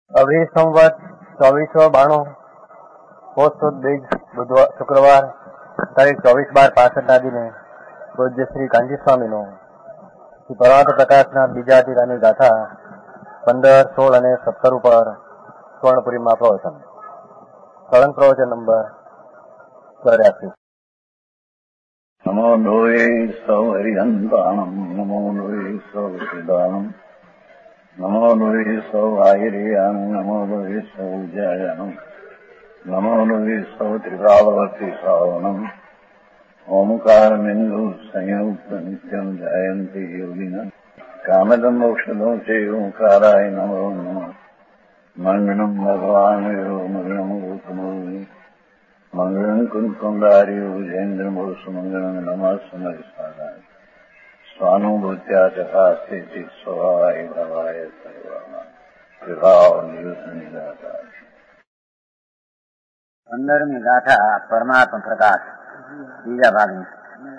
अभी संवत 2492 પોષ સુદ બીજ બુધવાર શુક્રવાર તારીખ 24/12/65 દિને પૂજ્ય શ્રી કાંજી સ્વામીનું શ્રી પરમાત્મ પ્રકાશના બીજા અધીરાની ગાથા 15, 16 અને 17 ઉપર સ્વર્ણપુરીમાં પ્રવચન. સળંગ પ્રવચન નંબર 84. નમો લોહે સૌ હરિહંતાણમ નમો લોહે સૌ સિદ્ધાનમ નમો લોહે સૌ આહિર્યાન નમો લોહે સૌ જયાનમ નમો લોહે સૌ ત્રિભાવતી શ્રાવણમ ઓમકારમિંદુ સંયુક્ત નિત્યમ જયંતિ યોગિના કામદમ મોક્ષદો છે ઓંકારાય નમો નમઃ. મંગળમ ભગવાન મંગળમ રૂપમોહિ મંગળમ કુંકુંડાર્યો જૈન્દ્રમો સુમંગળમ નમઃ સમરિસાદાય સ્વાનુભૂત્યા ચકાસ્તે સ્વભાવાય ભવાય સર્વમાં વિભાવ નિયુદ્ધની ગાથા. 15મી ગાથા પરમાત્મ પ્રકાશ બીજા ભાગની.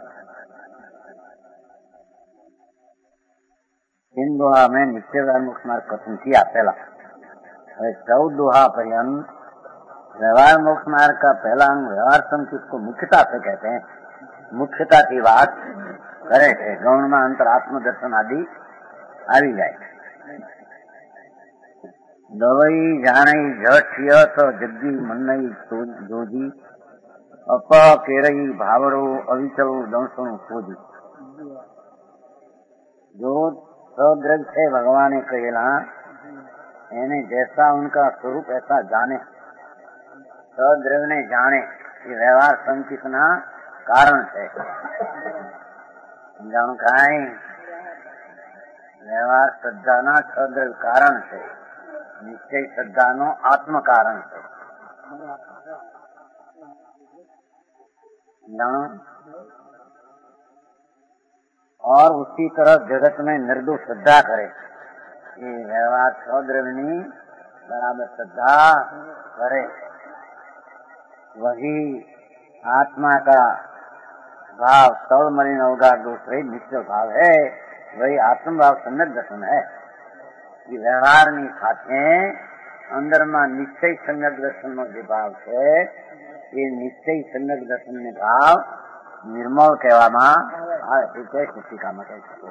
इन दोहा में नित्य मोक्ष मार्ग कथन किया पहला. 14 दोहा पर्यंत व्यवहार मोक्ष मार्ग का पहला अंग व्यवहार संचित को मुख्यता से कहते हैं. मुख्यता की बात करे थे गौण में अंतर आत्म दर्शन आदि આવી જાય. દવાઈ જાણી જઠિય તો જગ્ગી મનઈ જોજી અપ કેરઈ ભાવડો અવિચલ દંસણું ખોજી. जो सद्रव है भगवान ने कहेला यानी जैसा उनका स्वरूप ऐसा जाने. सद्रव ने जाने ये व्यवहार संचित ना कारण है. जाणु काई व्यवहार श्रद्धा ना सद्रव कारण है. निश्चय श्रद्धा नो आत्म कारण है. जानो और उसी तरह जगत में निर्दोष श्रद्धा करे. ये व्यवहार सौद्रवनी बराबर श्रद्धा करे. वही आत्मा का भाव तल मलिन अवगार दोष रही निश्चय भाव है. वही आत्मभाव सम्यक दर्शन है. ये व्यवहार ની સાથે અંદરમાં નિશ્ચય सम्यक દર્શન નો જે ભાવ છે એ નિશ્ચય सम्यक દર્શન ને ભાવ निर्मल કહેવામાં આવે છે. શિક્ષિકામાં કહી શકો.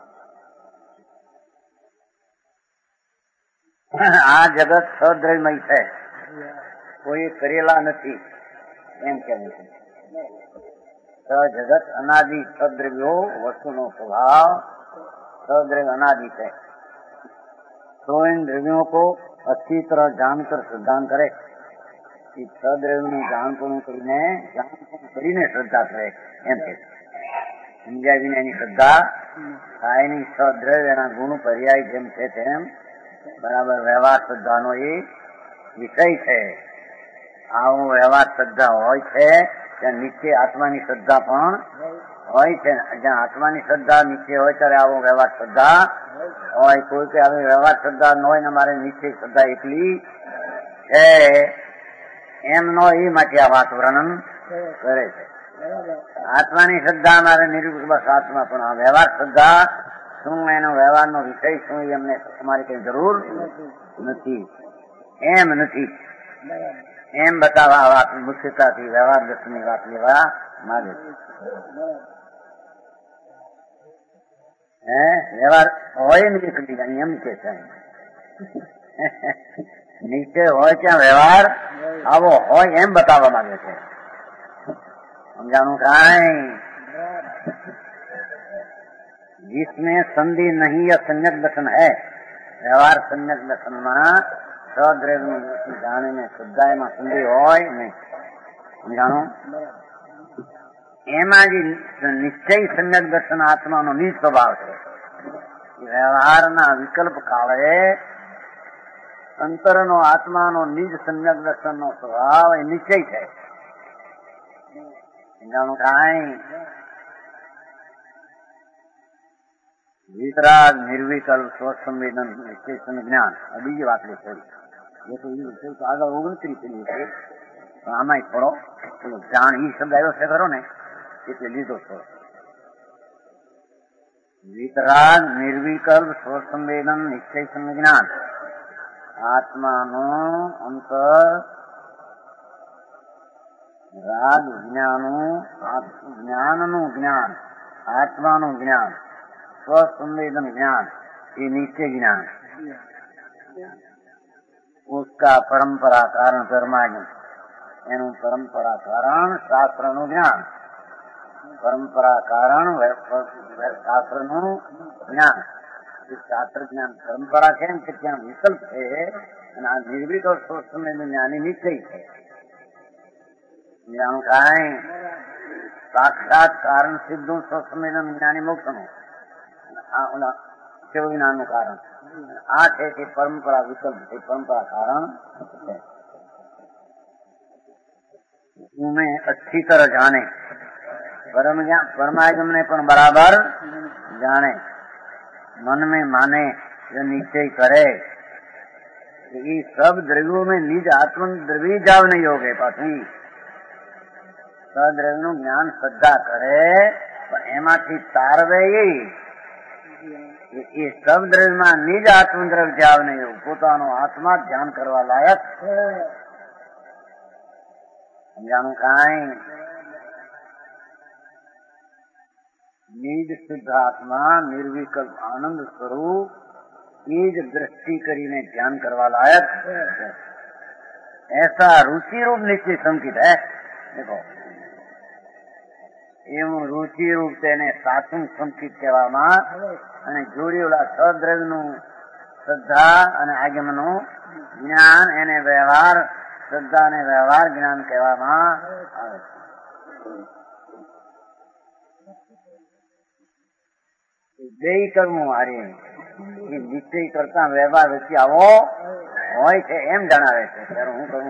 આ જગત સદ્રવ્યમય છે, કોઈ કરેલા નથી એમ કહેવું છે. જગત અનાદિ સદ્રવ્યો વસ્તુનો સ્વભાવ सद्रव्य अनादि है. तो इन द्रव्यों को अच्छी तरह जानकर सिद्धांत करे. सद्रव्य જાણપણું કરીને શ્રદ્ધા કરે એમ કે સમજ્યા વિના એની શ્રદ્ધા થાય નહીં. સદ્રવ્ય એના ગુણ પર્યાય જેમ છે તેમ બરાબર વ્યવહાર શ્રદ્ધાનો એ વિષય છે. આવો વ્યવહાર શ્રદ્ધા હોય છે ત્યાં નીચે આત્માની શ્રદ્ધા પણ હોય છે. જ્યાં આત્માની શ્રદ્ધા નીચે હોય ત્યારે આવો વ્યવહાર શ્રદ્ધા હોય. કોઈ કે આવી વ્યવહાર શ્રદ્ધા ન હોય ને મારે નીચે શ્રદ્ધા એકલી છે એમનો એ માટે આ વાત વર્ણન કરે છે. આત્માની શ્રદ્ધા મારે નિરૂપક બસ આત્મા, પણ આ વ્યવહાર શ્રદ્ધા શું એનો વ્યવહારનો વિષય શું એમને તમારી કઈ જરૂર નથી. એમ નથી એમ બતાવવા આ વાત મુખ્યતાથી વ્યવહાર દર્શનની વાત લેવા માંગે છે. વ્યવહાર હોય ને એકબીજા એમ કે છે નીચે હોય ત્યાં વ્યવહાર આવો હોય એમ બતાવવા માંગે છે. સમજાણું કાંઈ जिसमें संधि नहीं या सम्यक दर्शन है. व्यवहार सम्यक दर्शन में सद्रव्य जाने में श्रद्धा में संधि होय नहीं. समझाणो एमा जी निश्चय सम्यक दर्शन आत्मा नो निज स्वभाव है. व्यवहार ना विकल्प काले अंतर नो आत्मा नो निज सम्यक दर्शन नो स्वभाव ए निश्चय है. समझाणो काई वितराग निर्विकल्प स्वसंवेदन निश्चय संज्ञान बीजी बात ले थोड़ी. ये तो ये આગળ 29 ली है तो आमा थोड़ो जान ही शब्द आयो से करो ने એટલે લીધો છો. वितराग निर्विकल्प स्वसंवेदन निश्चय संज्ञान આત્માનું અંતર, રાગ જ્ઞાનનું જ્ઞાન, આત્માનું જ્ઞાન, સ્વસંવેદન જ્ઞાન, ये नित्य ज्ञान, उसका परंपरा कारण कर्माज्ञ, एनु परंपरा कारण शास्त्रनु ज्ञान, परंपरा कारण शास्त्रनु ज्ञान, शास्त्र ज्ञान परंपरा है ज्ञान विकल्प है, निर्विक और सोच में ज्ञानी निश्चय है। ज्ञान का साक्षात कारण सिद्धों स्वसंवेदन ज्ञानी मोक्ष शिव ज्ञान कारण आठ है कि परंपरा विकल्प है, परंपरा कारण है। उन्हें अच्छी तरह जाने, परमागम ने पण बराबर जाने, मन में माने, जो निश्चय करे ये सब द्रव्यों में निज आत्म द्रव्य जावने योग है। पाछी सद्रव्य નું જ્ઞાન શ્રદ્ધા કરે પણ એમાંથી તારવે એ सब द्रव्य में निज आत्मद्रव्य जावने योग, પોતાનો આત્મા ધ્યાન કરવા લાયક સમજાણું કાંઈ निज शुद्ध आत्मा निर्विकल्प आनंद स्वरूप ये दृष्टि करीने ध्यान करवा लायक ऐसा रुचि रूप निश्चय संकित है। देखो एवं रुचि रूप तेने साचुं संकित कहेवामां अने जोड़ेला सद्रव्यनु श्रद्धा अने आगमनु ज्ञान एने व्यवहार श्रद्धा ने व्यवहार ज्ञान कहेवामां आवे। બેય કરવું હારે નિશ્ચય કરતા વ્યવહાર વચ્ચે આવો હોય છે એમ જણાવે છે। ત્યારે હું કરું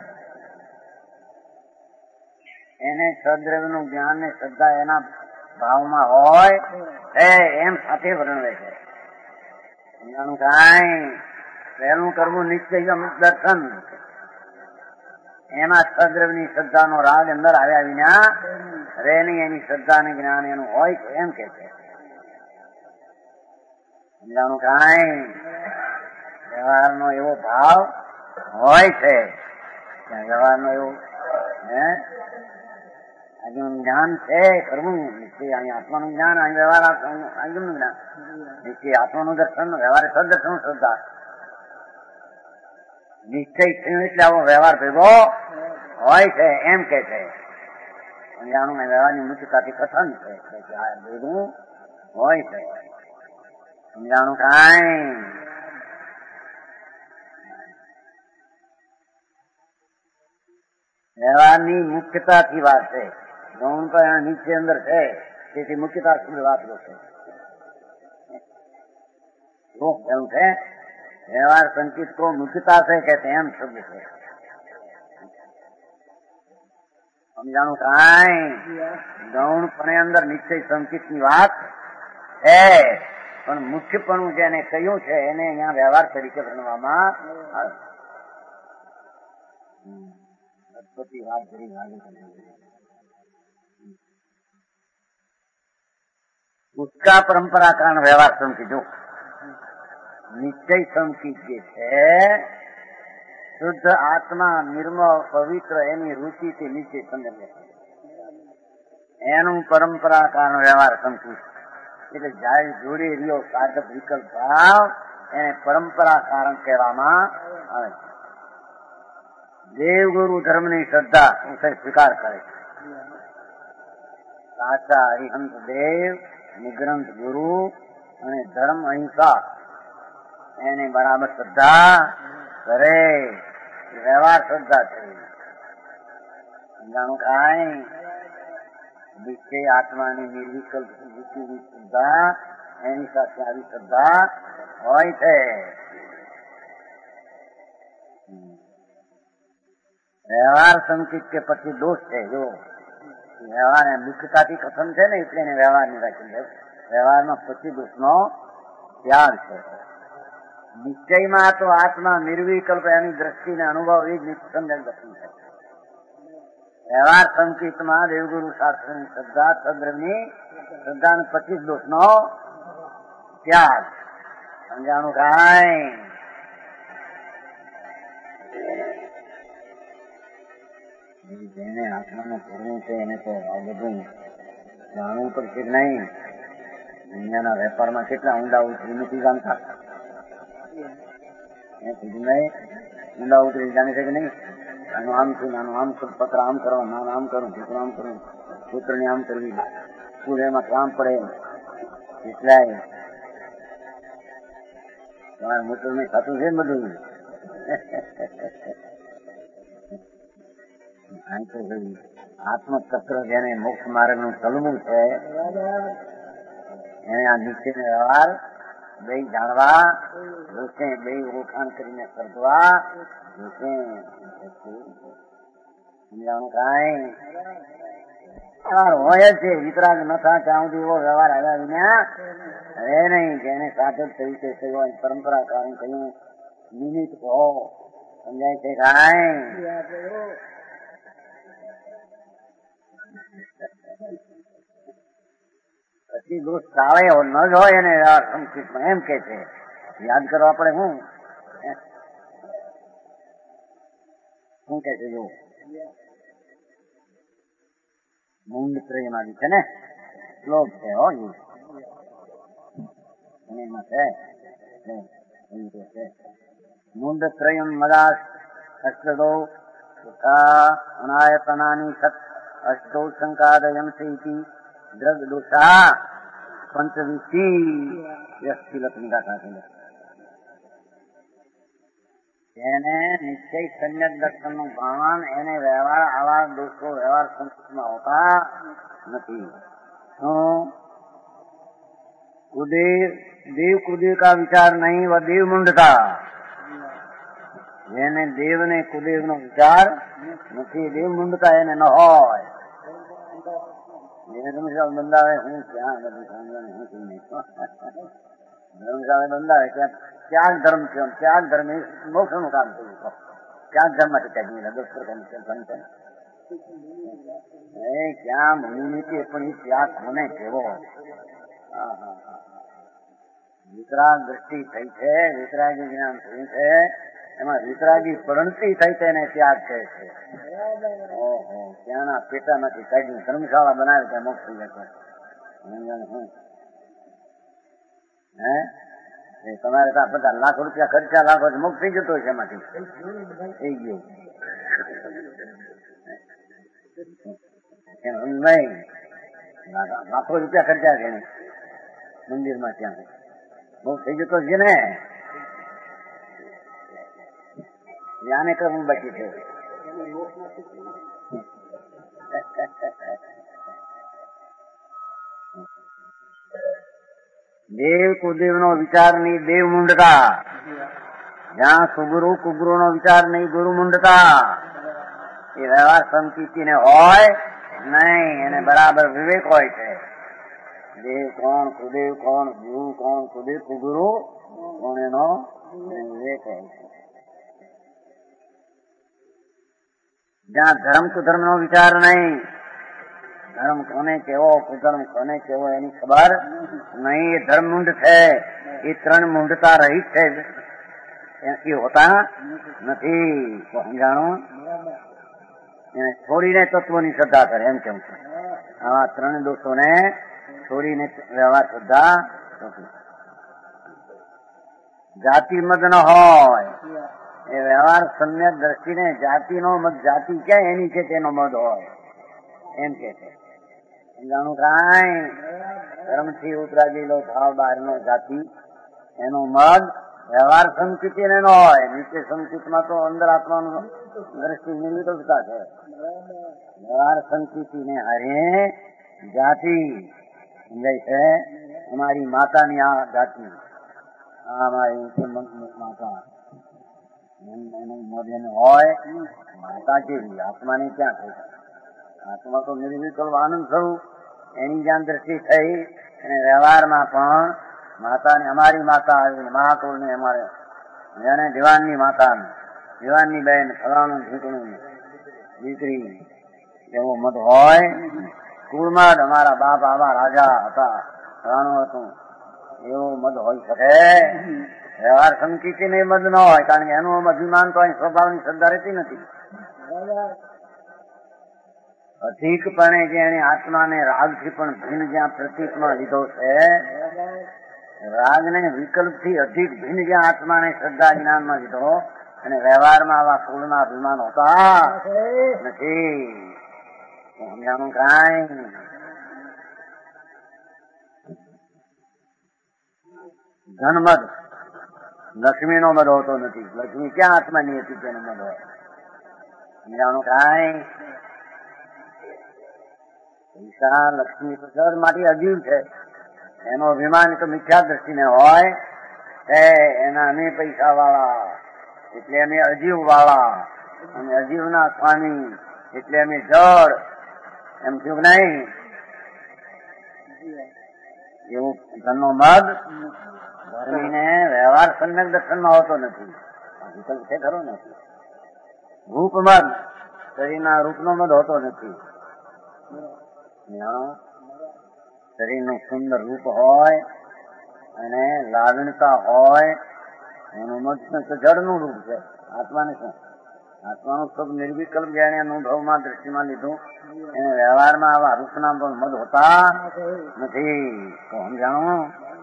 એને સદ્રવ્યનું જ્ઞાન ને શ્રદ્ધા એના ભાવમાં હોય એમ સાથે વર્ણવે છે। એનું કાંઈ પહેલું કરવું નિશ્ચય દર્શન, એમાં સદ્રવ્યની શ્રદ્ધાનો રાગ અંદર આવ્યા વિના રે નહીં, એની શ્રદ્ધા ને જ્ઞાન એનું હોય છે એમ કે છે। સમજાણું કાંઈ વ્યવહારનો એવો ભાવ હોય છે, વ્યવહારનો એવું જ્ઞાન છે કરવું નિશ્ચય, અહીં આત્માનું જ્ઞાન, અહીં વ્યવહાર આગમનું જ્ઞાન, નિશ્ચય આત્માનું દર્શન, વ્યવહાર સદર્શન શ્રદ્ધા નિશ્ચય થયું એટલે આવો વ્યવહાર ભેગો હોય છે એમ કે છે। સમજાણું વ્યવહારની મુખ્યતાથી કથન છે કે આ ભેગું હોય છે। સમજાણું કાંઈ વ્યવહારની મુખ્યતાથી વાત છે, ગૌણ તો નીચે અંદર છે તેથી મુખ્યતા સુધી વાત છે। એવું છે व्यवहार संचित को मुख्यता से कहते हैं, हम शब्द से समझाणु कांई गौणपणे अंदर निश्चय संचित की बात है, पण मुख्यपणु जेने कह्युं छे एने अहींया व्यवहार तरीके वर्णवामां आवे। बधी वात जरी लागे उसका परंपरा कारण व्यवहार संचित जो निश्चय संकित जे है शुद्ध आत्मा निर्मल पवित्र एनी रुचि से निश्चय संदर्भ एनु परंपरा कारण व्यवहार संकित એટલે જાય જોડે રહ્યો સાધક વિકલ્પ ભાવ એને પરંપરા કારણ કહેવામાં આવે છે। દેવગુરુ ધર્મની શ્રદ્ધા ઉસે સ્વીકાર કરે છે। સાચા હરિહંસ દેવ નિગ્રંથ ગુરુ અને ધર્મ અહિંસા એને બરાબર શ્રદ્ધા કરે, વ્યવહાર શ્રદ્ધા છે। સમજાણું કાંઈ નિશ્ચય આત્માની નિર્વિકલ્પ વૃત્તિની શ્રદ્ધા એની સાથે આવી શ્રદ્ધા હોય છે। વ્યવહાર સંકિત કે પછી દોષ છે, જો વ્યવહાર મુખ્યતાથી કથન છે ને એટલે એને વ્યવહાર ની રાખી દે। વ્યવહારમાં પછી દોષનો ત્યાગ છે। નિશ્ચયમાં તો આત્મા નિર્વિકલ્પ એની દ્રષ્ટિને અનુભવ એ જ નિસંદેહ દર્શન છે। વ્યવહાર સંકેતમાં દેવગુરુ શાસ્ત્રની શ્રદ્ધા, સદ્રવ્યની શ્રદ્ધા અને 25 દોષનો ત્યાગ। સમજાણું કાંઈ જેને આત્માનું કરવું છે એને તો આ બધું જાણવું પડશે કે નહીં. દુનિયાના વેપારમાં કેટલા ઊંડા ઉતરી નથી જાણતા. ઊંડા ઉતરી જાણે છે કે નહીં. આનું આમ થયું, આનું આમ કરું, પત્ર આમ કરવા, નાનું આમ કરું, છોકરો આમ કરું, પુત્રની આમ કરવી, સ્કૂલ એમાં કામ પડે. એટલાય તમારા મૂત્ર ને ખાતું છે બધું. આત્મતત્વ જેને મોક્ષ માર્ગ નું ચલવું છે એને આ નીચે વ્યવહાર બે જાણવા જોશે, બે ઓળખાણ કરીને સર્જવા જોશે. સમજાણું કઈ હોય છે. વિતરાગ ન થાય ત્યાં સુધી એવો વ્યવહાર આવ્યા વિના હવે નહીં. જેને સાધક તરીકે કહ્યું, પરંપરા કારણ કહ્યું, નિમિત્ત કહો. સમજાય છે કઈ? પછી દોષ ચાલે ન જ હોય એને સંસ્કૃતમાં એમ કે છે. યાદ કરવા પડે. શું કે છે? જો મૂંડ ત્રયમાંથી છે ને શ્લોક છે. એમાં છે મૂંડ ત્રયમ મદાસ અષ્ટદો અનાયતનાની સત અષ્ટો શંકાદયંસે ઇતિ દ્રગ દોષા પંચવિશી વ્યક્તિલક્ષણિકા સાથે એને નિશ્ચય સમ્યક દર્શન નું ભાન એને વ્યવહાર આવા દોષો વ્યવહાર સંસ્કૃતમાં હોતા નથી. દેવ કુદેવ કા વિચાર નહીં, વ દેવ મુંડતા. જેને દેવ ને કુદેવ નો વિચાર નથી, દેવ મુંડતા એને ન હોય. ધર્મશાળા બંધાવે હું ક્યાં બધું સમજણ હું ધર્મશાળા બંધાવે ત્યાં ત્યાગ ધર્મ છે. ત્યાગ ધર્મ એ મોક્ષ નું કામ થયું. ત્યાગ ધર્મ માંથી ક્યાં મુનિ છે પણ એ ત્યાગ મને કેવો. વિતરાગ દ્રષ્ટિ થઈ છે, વિતરાગી જ્ઞાન થયું છે, એમાં વિતરાગી પ્રણતિ થઈ છે એને ત્યાગ કહે છે. ઓહો, ત્યાંના પેટા નથી કાઢી ધર્મશાળા બનાવે ત્યાં મોક્ષ થઈ જશે. તમારે ત્યાં બધા લાખ રૂપિયા ખર્ચા લાખો મોક્ષ થઈ જતો છે એમાંથી થઈ ગયું. નહીં લાખો રૂપિયા ખર્ચા છે મંદિરમાં, ત્યાં મોક્ષ થઈ જતો છે ને. આને કરવું બાકી છે. દેવ કુદેવ નો વિચાર નહીં, દેવ મુંડતા. જ્યાં સુગુરુ કુગુરુ નો વિચાર નહીં, ગુરુ મુંડતા. એ વ્યવહાર સંકિતિ ને હોય નહીં, એને બરાબર વિવેક હોય છે. દેવ કોણ, કુદેવ કોણ, ગુરુ કોણ, કુદેવ કુગુરુ કોણ, એનો વિવેક હોય છે. જ્યાં ધર્મ કુધર્મ નો વિચાર નહીં, ધર્મ કોને કેવો, કુધર્મ કોને કેવો એની ખબર નહીં, એ ધર્મ મુંડ છે. એ ત્રણ મુંડતા રહિત છે, એ હોતા નથી. સમજાણું? એને છોડીને તત્વોની શ્રદ્ધા કરે એમ કેમ છે. આવા ત્રણ દોષોને છોડીને વ્યવહાર શ્રદ્ધા. જાતિ મત ન હોય એ વ્યવહાર સમ્યક દ્રષ્ટિને જાતિનો મત, જાતિ ક્યાં એની છે તેનો મત હોય એમ કે છે. જાણું કાંઈ ધર્મથી ઉતરાગેલો ભાવ બહારનો જાતિ એનો મત વ્યવહાર સંકિતિ ને ન હોય. નીચે સંકિતમાં તો અંદર આત્માનું દ્રષ્ટિ નિર્વિકલ્પતા છે. વ્યવહાર સંકિતિ ને હારે જાતિ સમજાય છે. અમારી માતાની આ જાતિ, અમારી માતા એનું મત એને હોય. માતા કેવી? આત્માને ક્યાં થઈ? આત્મા તો નિર્વિકલ્પ આનંદ થયું, એની જ્યાં દ્રષ્ટિ થઈ. અને વ્યવહારમાં પણ માતાને અમારી માતા આવી, મહાકુળ ને અમારે જેને દિવાનની માતા, દિવાનની બહેન, ફલાણું ઢીકણું દીકરી એવો મત હોય. કુળમાં અમારા બાપ આવા રાજા હતા, ફલાણું હતું, એવો મત હોઈ શકે. વ્યવહાર સંકિતિ ને મત ન હોય, કારણ કે એનું અભિમાન તો અહીં સ્વભાવની શ્રદ્ધા રહેતી નથી. અધિકપણે જે એને આત્માને રાગથી પણ ભિન્ન જ્યાં પ્રતીકમાં લીધો છે, રાગને વિકલ્પથી અધિક ભિન્ન જ્યાં આત્માને શ્રદ્ધા જ્ઞાનમાં લીધો, અને વ્યવહારમાં આવા કુળના અભિમાન હોતા નથી. સમજાણું કાંઈ? ધનમદ લક્ષ્મીનો મદ હોતો નથી. લક્ષ્મી ક્યાં આત્માની હતી તેનો મદ હોય? સમજાણું કાંઈ? પૈસા લક્ષ્મી તો જળ માટે અજીવ છે. એનો અભિમાન તો મિથ્યા દ્રષ્ટિને હોય છે. એના અમે પૈસા વાળા એટલે અમે અજીવ વાળા, અને અજીવના સ્વામી એટલે અમે જળ, એમ થયું નહીં? એવું ધનનો મદ ધર્મીને વ્યવહાર સમ્યક દર્શનમાં હોતો નથી. વિકલ્પ છે ખરો નથી. રૂપ મદ શરીરના રૂપનો મદ હોતો નથી. શરીરનું સુંદર રૂપ હોય અને લાગણતા હોય, એનું મત તો જળનું રૂપ છે. આત્માને શું? આત્માનું સબ નિર્વિકલ્પ જેને અનુભવમાં દ્રષ્ટિમાં લીધું, એને વ્યવહારમાં આવા રૂપના પણ મદ હોતા નથી. તો સમજાણું?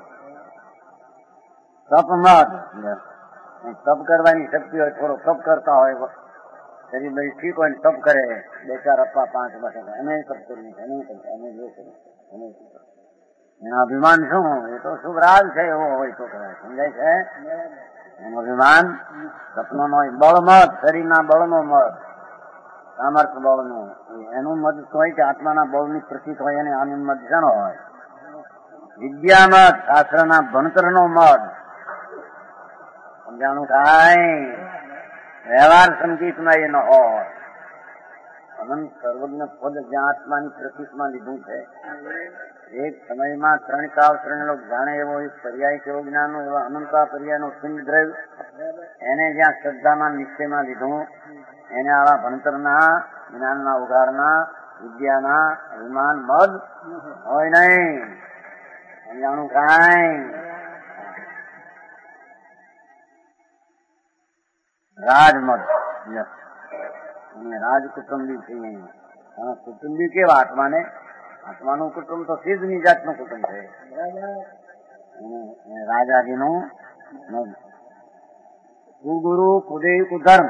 તપ મત, તપ કરવાની શક્તિ હોય, થોડો તપ કરતા હોય, શરીર બધી ઠીક હોય ને તપ કરે, 2-4 અપ્પા 5 વર્ષ એને તપ કર્યું, એને જો કર્યું, એનો અભિમાન શું? એ તો શુભ રાગ છે, એવો હોય તો કરાય. સમજાય છે? એનો અભિમાન સપનો નો બળ મત, શરીરના બળનો મત, સામર્થ્ય બળનો, એનું મત હોય કે આત્માના બળની પ્રતીક હોય, એને આનંદ મત શાનો હોય? વિદ્યા મત, શાસ્ત્રના ભણતરનો મત. સમજાણું કાંઈ? વ્યવહાર સંગીતમાં એ ન હોય. અનંત સર્વજ્ઞ પદ જ્યાં આત્માની પ્રતીકમાં લીધું છે, એક સમયમાં 3 કાળ 3 લોક જાણે એવો એક પર્યાય કેવો જ્ઞાનનો, એવા અનંતા પર્યાયનો સિંહ દ્રવ્ય એને જ્યાં શ્રદ્ધામાં નિશ્ચયમાં લીધું, એને આવા ભણતરના જ્ઞાનના ઉઘાડના વિદ્યાના અભિમાન મદ હોય નહીં. સમજાણું કાંઈ? રાજમત, રાજ કુટુંબી છીએ. કુટુંબી કેવા? આત્માને, આત્માનું કુટુંબ તો સિદ્ધની જાતનું કુટુંબ છે. રાજાજીનું કુગુરુ કુદેવ કુધર્મ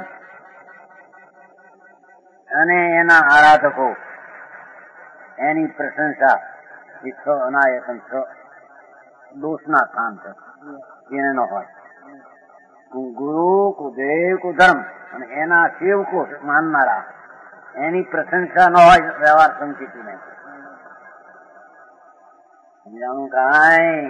અને એના આરાધકો, એની પ્રશંસા એ 6 અનાયતન 6 દોષના કામ છે. એને ન હોય. ગુરુ કુદેવ કુધર્મ અને એના સેવકો માનનારા, એની પ્રશંસા ન હોય વ્યવહાર સંકેતીને. સમજાણું કાંઈ?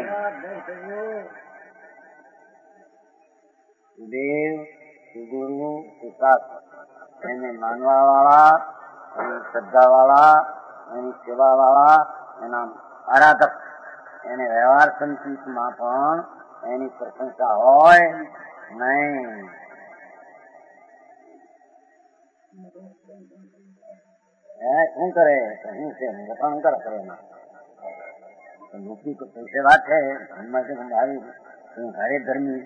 કુદેવ કુગુરુ કુશાસ્ત્ર એને માનવા વાળા, એની શ્રદ્ધા વાળા, એની સેવા વાળા, એના આરાધક, એને વ્યવહાર સંકેતમાં પણ એની પ્રશંસા હોય નહીં. શું કરે? શું છે? રખાણ કરે પૈસે વાત છે. ઘરે ધર્મી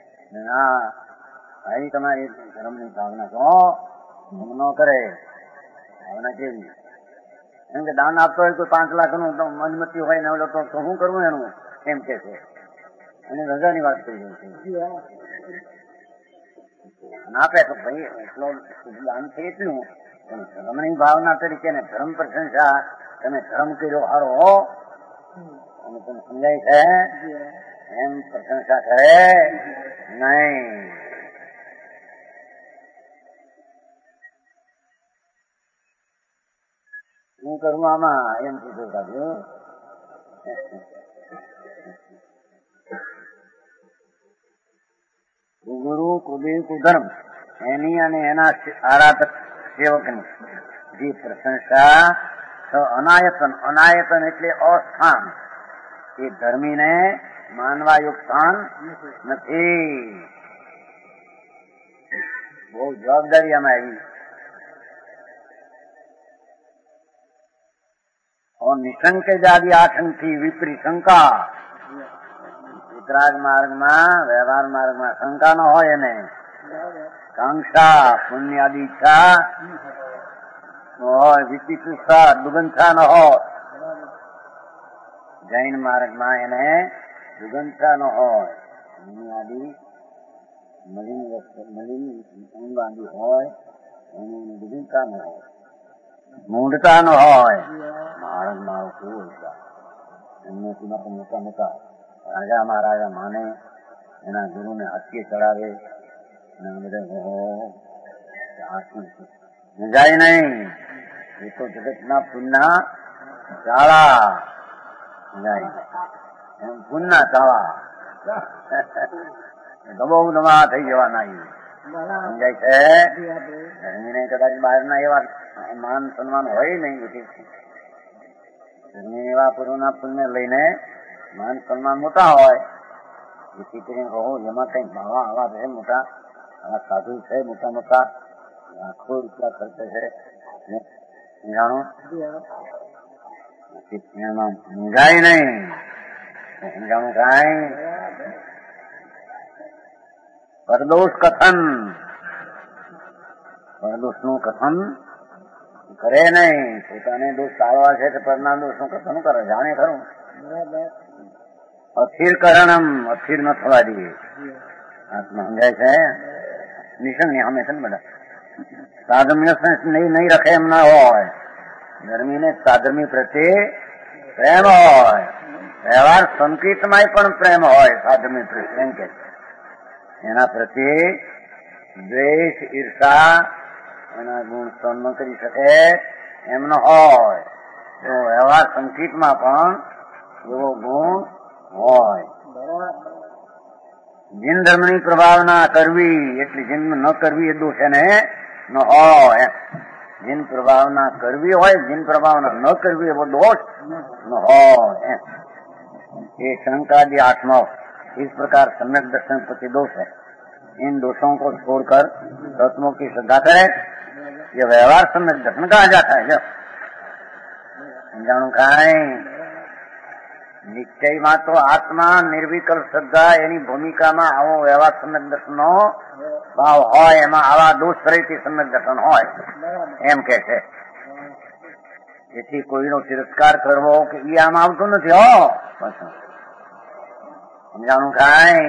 આવી તમારી ધર્મની ભાવના તો ન કરે. ભાવના કેવી? એમ કે દાન આપતો હોય તો 5 લાખનું મનમતી હોય ને તો શું કરવું એનું? એમ કે છે. અને રજાની વાત કરી દઉં છે. આપે તો ભાઈ એટલો દાન છે એટલું, ધર્મની ભાવના તરીકે ને ધર્મ પ્રશંસા, તમે ધર્મ કર્યો હારો અને તમે સમજાય છે એમ પ્રશંસા કરે નહીં. શું કરવું આમાં? એમ કીધું કાઢ્યું. ગુરુ કુદેવ કુધર્મ એની અને એના આરાધક સેવકની જે પ્રશંસા અનાયતન, અનાયતન એટલે અસ્થાન, એ ધર્મીને માનવા યોગ સ્થાન નથી. બહુ જવાબદારી આમાં આવી. નિશંક જાદી આશંકથી વિપરી શંકા. વિતરાગ માર્ગમાં, વ્યવહાર માર્ગમાં શંકા ન હોય, એને કાંક્ષા પુણ્ય આદિ ઈચ્છા હોય, વિચિકિત્સા દુગંથા ન હોય. જૈન માર્ગમાં એને દુગંથા ન હોય. આદિ મલિન અંગ આદિ હોય એની દુગંથા ન હોય, મૂંઢતા ન હોય. માર્ગમાં કેવું એમને મોટા મોટા રાજા મહારાજા માને, એના ગુરુને હાથીએ ચડાવે, એના બધા જાય નહીં. એ તો જગતના પુણ્યના ચાળા જાય, એમ પુણ્યના ચાળા દબો નવા થઈ જવાના સમજાય છે. ધર્મીને કદાચ બહારના એવા માન સન્માન હોય નહીં, ધર્મી એવા પૂર્વના પુણ્ય લઈને માન સન્માન મોટા હોય. જેથી કરીને કહો એમાં કઈ આવા છે મોટા, આવા સાધુ છે મોટા મોટા, લાખો રૂપિયા ખર્ચે છે, જાણો એમાં મૂંઝાય નહીં. સમજાણું કાંઈ પરદોષ કથન, પરદોષ નું કથન કરે નહીં. પોતાને દોષ ટાળવા છે તો પરના દોષ નું કથન કરે, જાણે ખરું. અસ્થિર કરણમ, અસ્થિર ન થવા દઈએ. આત્મા સમજાય છે. નિસંગ અમે છે ને બધા સાધમ્ય નહીં રખે એમ ના હોય. ધર્મીને સાધર્મી પ્રત્યે પ્રેમ હોય, વ્યવહાર સંકેતમાં પણ પ્રેમ હોય. સાધર્મી પ્રત્યે એમ કે એના પ્રત્યે દ્વેષ ઈર્ષા એના ગુણ સહન ન કરી શકે એમનો હોય. તો વ્યવહાર સંકેતમાં પણ એવો ગુણ હોય. જીન ધર્મની પ્રભાવના કરવી એટલી જીન ન કરવી એ દોષ એને ન હોય. જીન પ્રભાવના કરવી હોય, જીન પ્રભાવના ન કરવી એવો દોષ ન હોય. ये शंकादि आत्मा इस प्रकार सम्यक दर्शन प्रति दोष है. इन दोषों को छोड़कर तत्वों की श्रद्धा करे, ये व्यवहार सम्यक दर्शन कहा जाता है. जाणू खाए નિશ્ચયમાં તો આત્મા નિર્વિકલ્પ શ્રદ્ધા એની ભૂમિકામાં આવો વ્યવહાર સમ્યક દર્શનનો ભાવ હોય, એમાં આવા દોષ રહિત સમ્યક દર્શન હોય એમ કે છે. એથી કોઈનો તિરસ્કાર કરવો કે એ આમ આવતું નથી. હો સમજાણું કાંઈ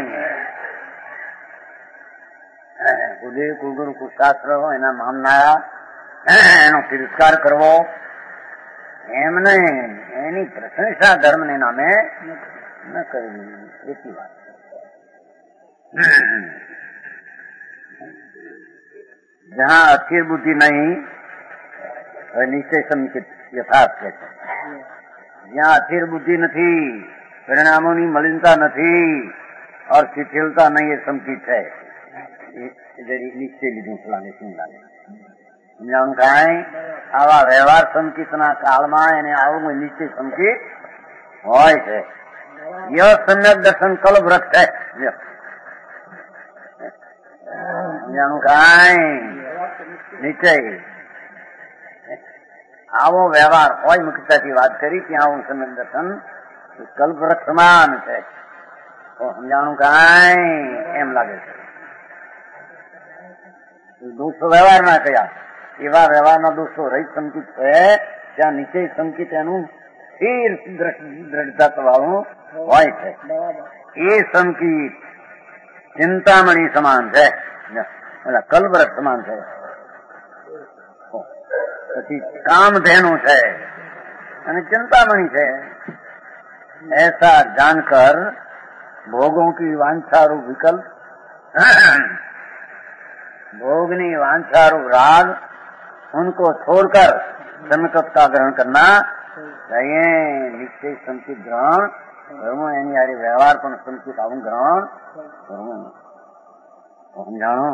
કુલદેવ કુલગુરુ કુશાસ્ત્ર એના મામનારા એનો તિરસ્કાર કરવો એમને એની પ્રશંસા ધર્મને નામે ન કરવી એટલી વાત. જહાં અસ્થિર બુદ્ધિ નહીં નિશ્ચય સંકેત યથાર્થ છે. જ્યાં અસ્થિર બુદ્ધિ નથી, પરિણામોની મલિનતા નથી, और શિથિલતા નહીં એ સંકેત છે. નિશ્ચય લીધું લાગે શું લાગે સમજાણું કાંઈ. આવા વ્યવહાર સંકેતના કાળમાં એને આવું નિશ્ચય સંકેત હોય છે. યહ સમ્યક દર્શન કલ્પવૃક્ષ છે. સમજાણું કાંઈ. નિશ્ચય આવો વ્યવહાર હોય, મુખ્યતાથી વાત કરી ત્યાં આવું સમ્યક દર્શન કલ્પવૃક્ષ સમાન છે. તો સમજાણું કાંઈ એમ લાગે છે. દોષો વ્યવહારના કયા એવા વ્યવહારના દોષો રહિત સંકિત છે. ત્યાં નિશ્ચય સંકિત એનું સ્થિર દ્રઢતા વાળું હોય છે. એ સંકિત ચિંતામણી સમાન છે, કલ્પવૃક્ષ સમાન છે. પછી કામધેनु છે અને चिंतामणि है. ऐसा जानकर भोगों की वांछारू विकल्प, भोगनी वांछारू राग, उनको छोड़कर सन्निकट का ग्रहण करना चाहिए. निश्चय संचित ग्रहण करवो, एनी यारी व्यवहार पण संचित आવું ગ્રહણ કરવું. સમજાણો?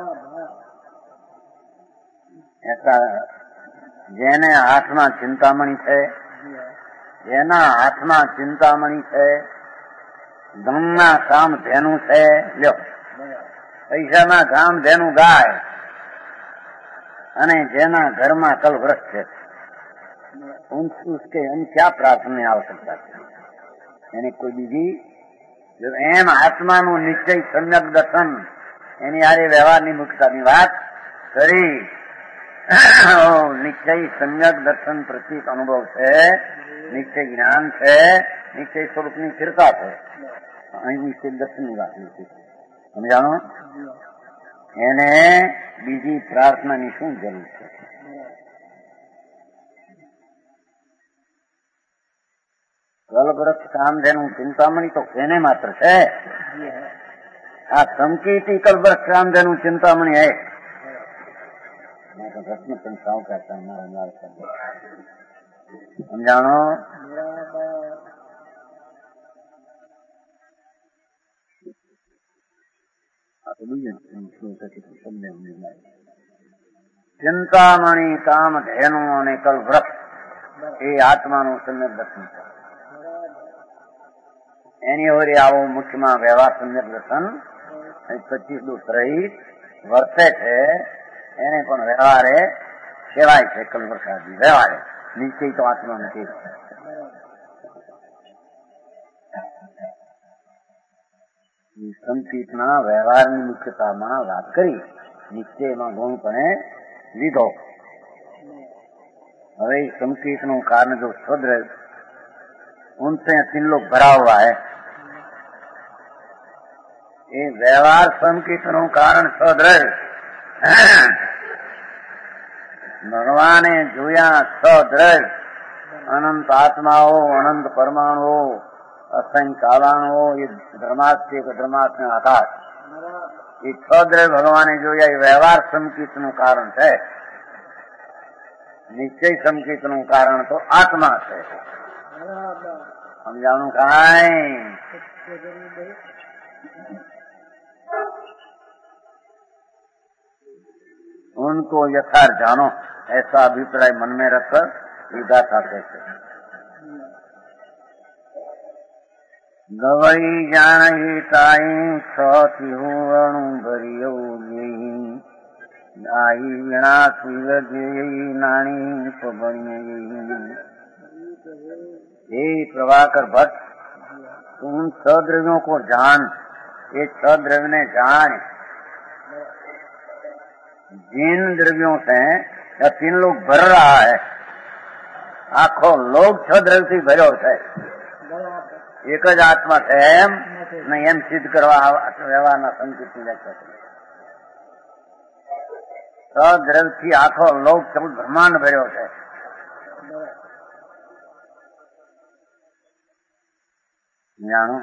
ऐसा જેને હાથમાં ચિંતામણી છે, જેના હાથમાં ચિંતામણી છે, ધનના કામધેનુ છે, લ્યો પૈસાના કામધેનુ ગાય, અને જેના ઘરમાં કલ્પવૃક્ષ છે, उसके हम क्या प्रार्थना आवश्यकता છે એની કોઈ બીજી? જો એમ આત્માનું નિશ્ચય સમ્યક દર્શન એની હારે વ્યવહારની મુક્તાની વાત કરી નિશ્ચય સમ્યક દર્શન પ્રત્યેક અનુભવ છે, નિશ્ચય જ્ઞાન છે, નિશ્ચય સ્વરૂપની સ્થિરતા છે. અહીં નિશ્ચય દર્શનની વાત નથી. સમજાણો? એને બીજી પ્રાર્થનાની શું જરૂર છે? કલ્પવૃક્ષ કામધેનું ચિંતામણી તો કેને માત્ર છે? આ સંકીર્તિ કલ્પવૃક્ષ કામધેનું ચિંતામણી હે. રત્ન સંસ્થાઓ કહેતા हमारा समझाणो? ચિંતામણી કામ ધેનું અને કલ્પવૃક્ષ એ આત્માનું સમ્યક દર્શન છે. એની ઓરે આવો મુખ્યમાં વ્યવહાર સમ્યક દર્શન 25 દોષ રહિત વર્તે છે. એને પણ વ્યવહારે કહેવાય છે કલ્પવૃક્ષાદી વ્યવહારે. નિશ્ચય તો આત્મા નથી. સંકિતના વ્યવહારની મુખ્યતામાં વાત કરી, નિશ્ચયમાં ગૌણપણે લીધો. હવે संकीर्तनों कारण जो शूद्र उनसे 3 लोग भरा हुआ है, ये व्यवहार संकीर्तनों कारण शूद्र ભગવાને જોયા સદ્રઢ અનંત આત્માઓ, અનંત પરમાણુઓ, અસંખ્ય કાલાણુઓ, એ ધર્માસ્ય ધર્માત્મ આકાશ, એ સદ્રઢ ભગવાને જોયા. એ વ્યવહાર સંકિતનું કારણ છે. નિશ્ચય સંકિતનું કારણ તો આત્મા છે. સમજાણું કાંઈ? उनको यथार्थ जानो ऐसा अभिप्राय मन में रखकर विधाता कहते हैं. गवई जान ही ताई छी होणु भरियो आई वीणा शिव नाणी पबणी. हे प्रभाकर भट्ट, तुम सद्रव्यों को जान, ये सद्रव्य ने जान. जिन द्रव्यों से 3 लोग भर रहा है, आखो लोग 6 द्रव्य થી ભર્યો છે. એક જ આત્મા છે એમ નહીં, એમ સિદ્ધ કરવા વ્યવહારના સંકેતની વ્યાખ્યા છે. 6 દ્રવ્યથી આખો લોક બ્રહ્માંડ ભર્યો છે. જાણો?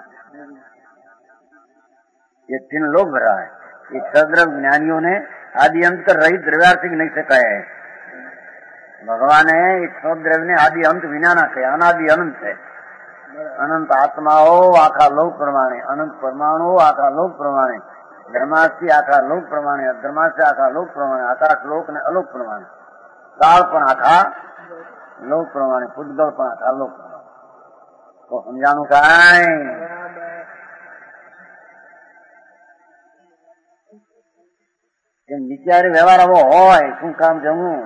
ये 3 लोग भरा है. ये 6 द्रव्य ज्ञानियों ने आदि अंत कर रही द्रव्यार्थिक नहीं से कहे है. भगवान है इस सब द्रव्य ने आदि अंत विना ना कहे. अनादि अनंत है. अनंत आत्माओं आखा लोक प्रमाणे, अनंत परमाणु आखा लोक प्रमाणे, धर्मास्थी आखा लोक प्रमाणे, अधर्मास्थी आखा लोक प्रमाणे, आकाश लोक ने अलोक प्रमाणे, काल पण आखा लोक प्रमाणे, पुद्गल पण आखा लोक प्रमाणे. तो समझाणु काई? વિચાર વ્યવહાર આવો હોય, શું કામ જવું?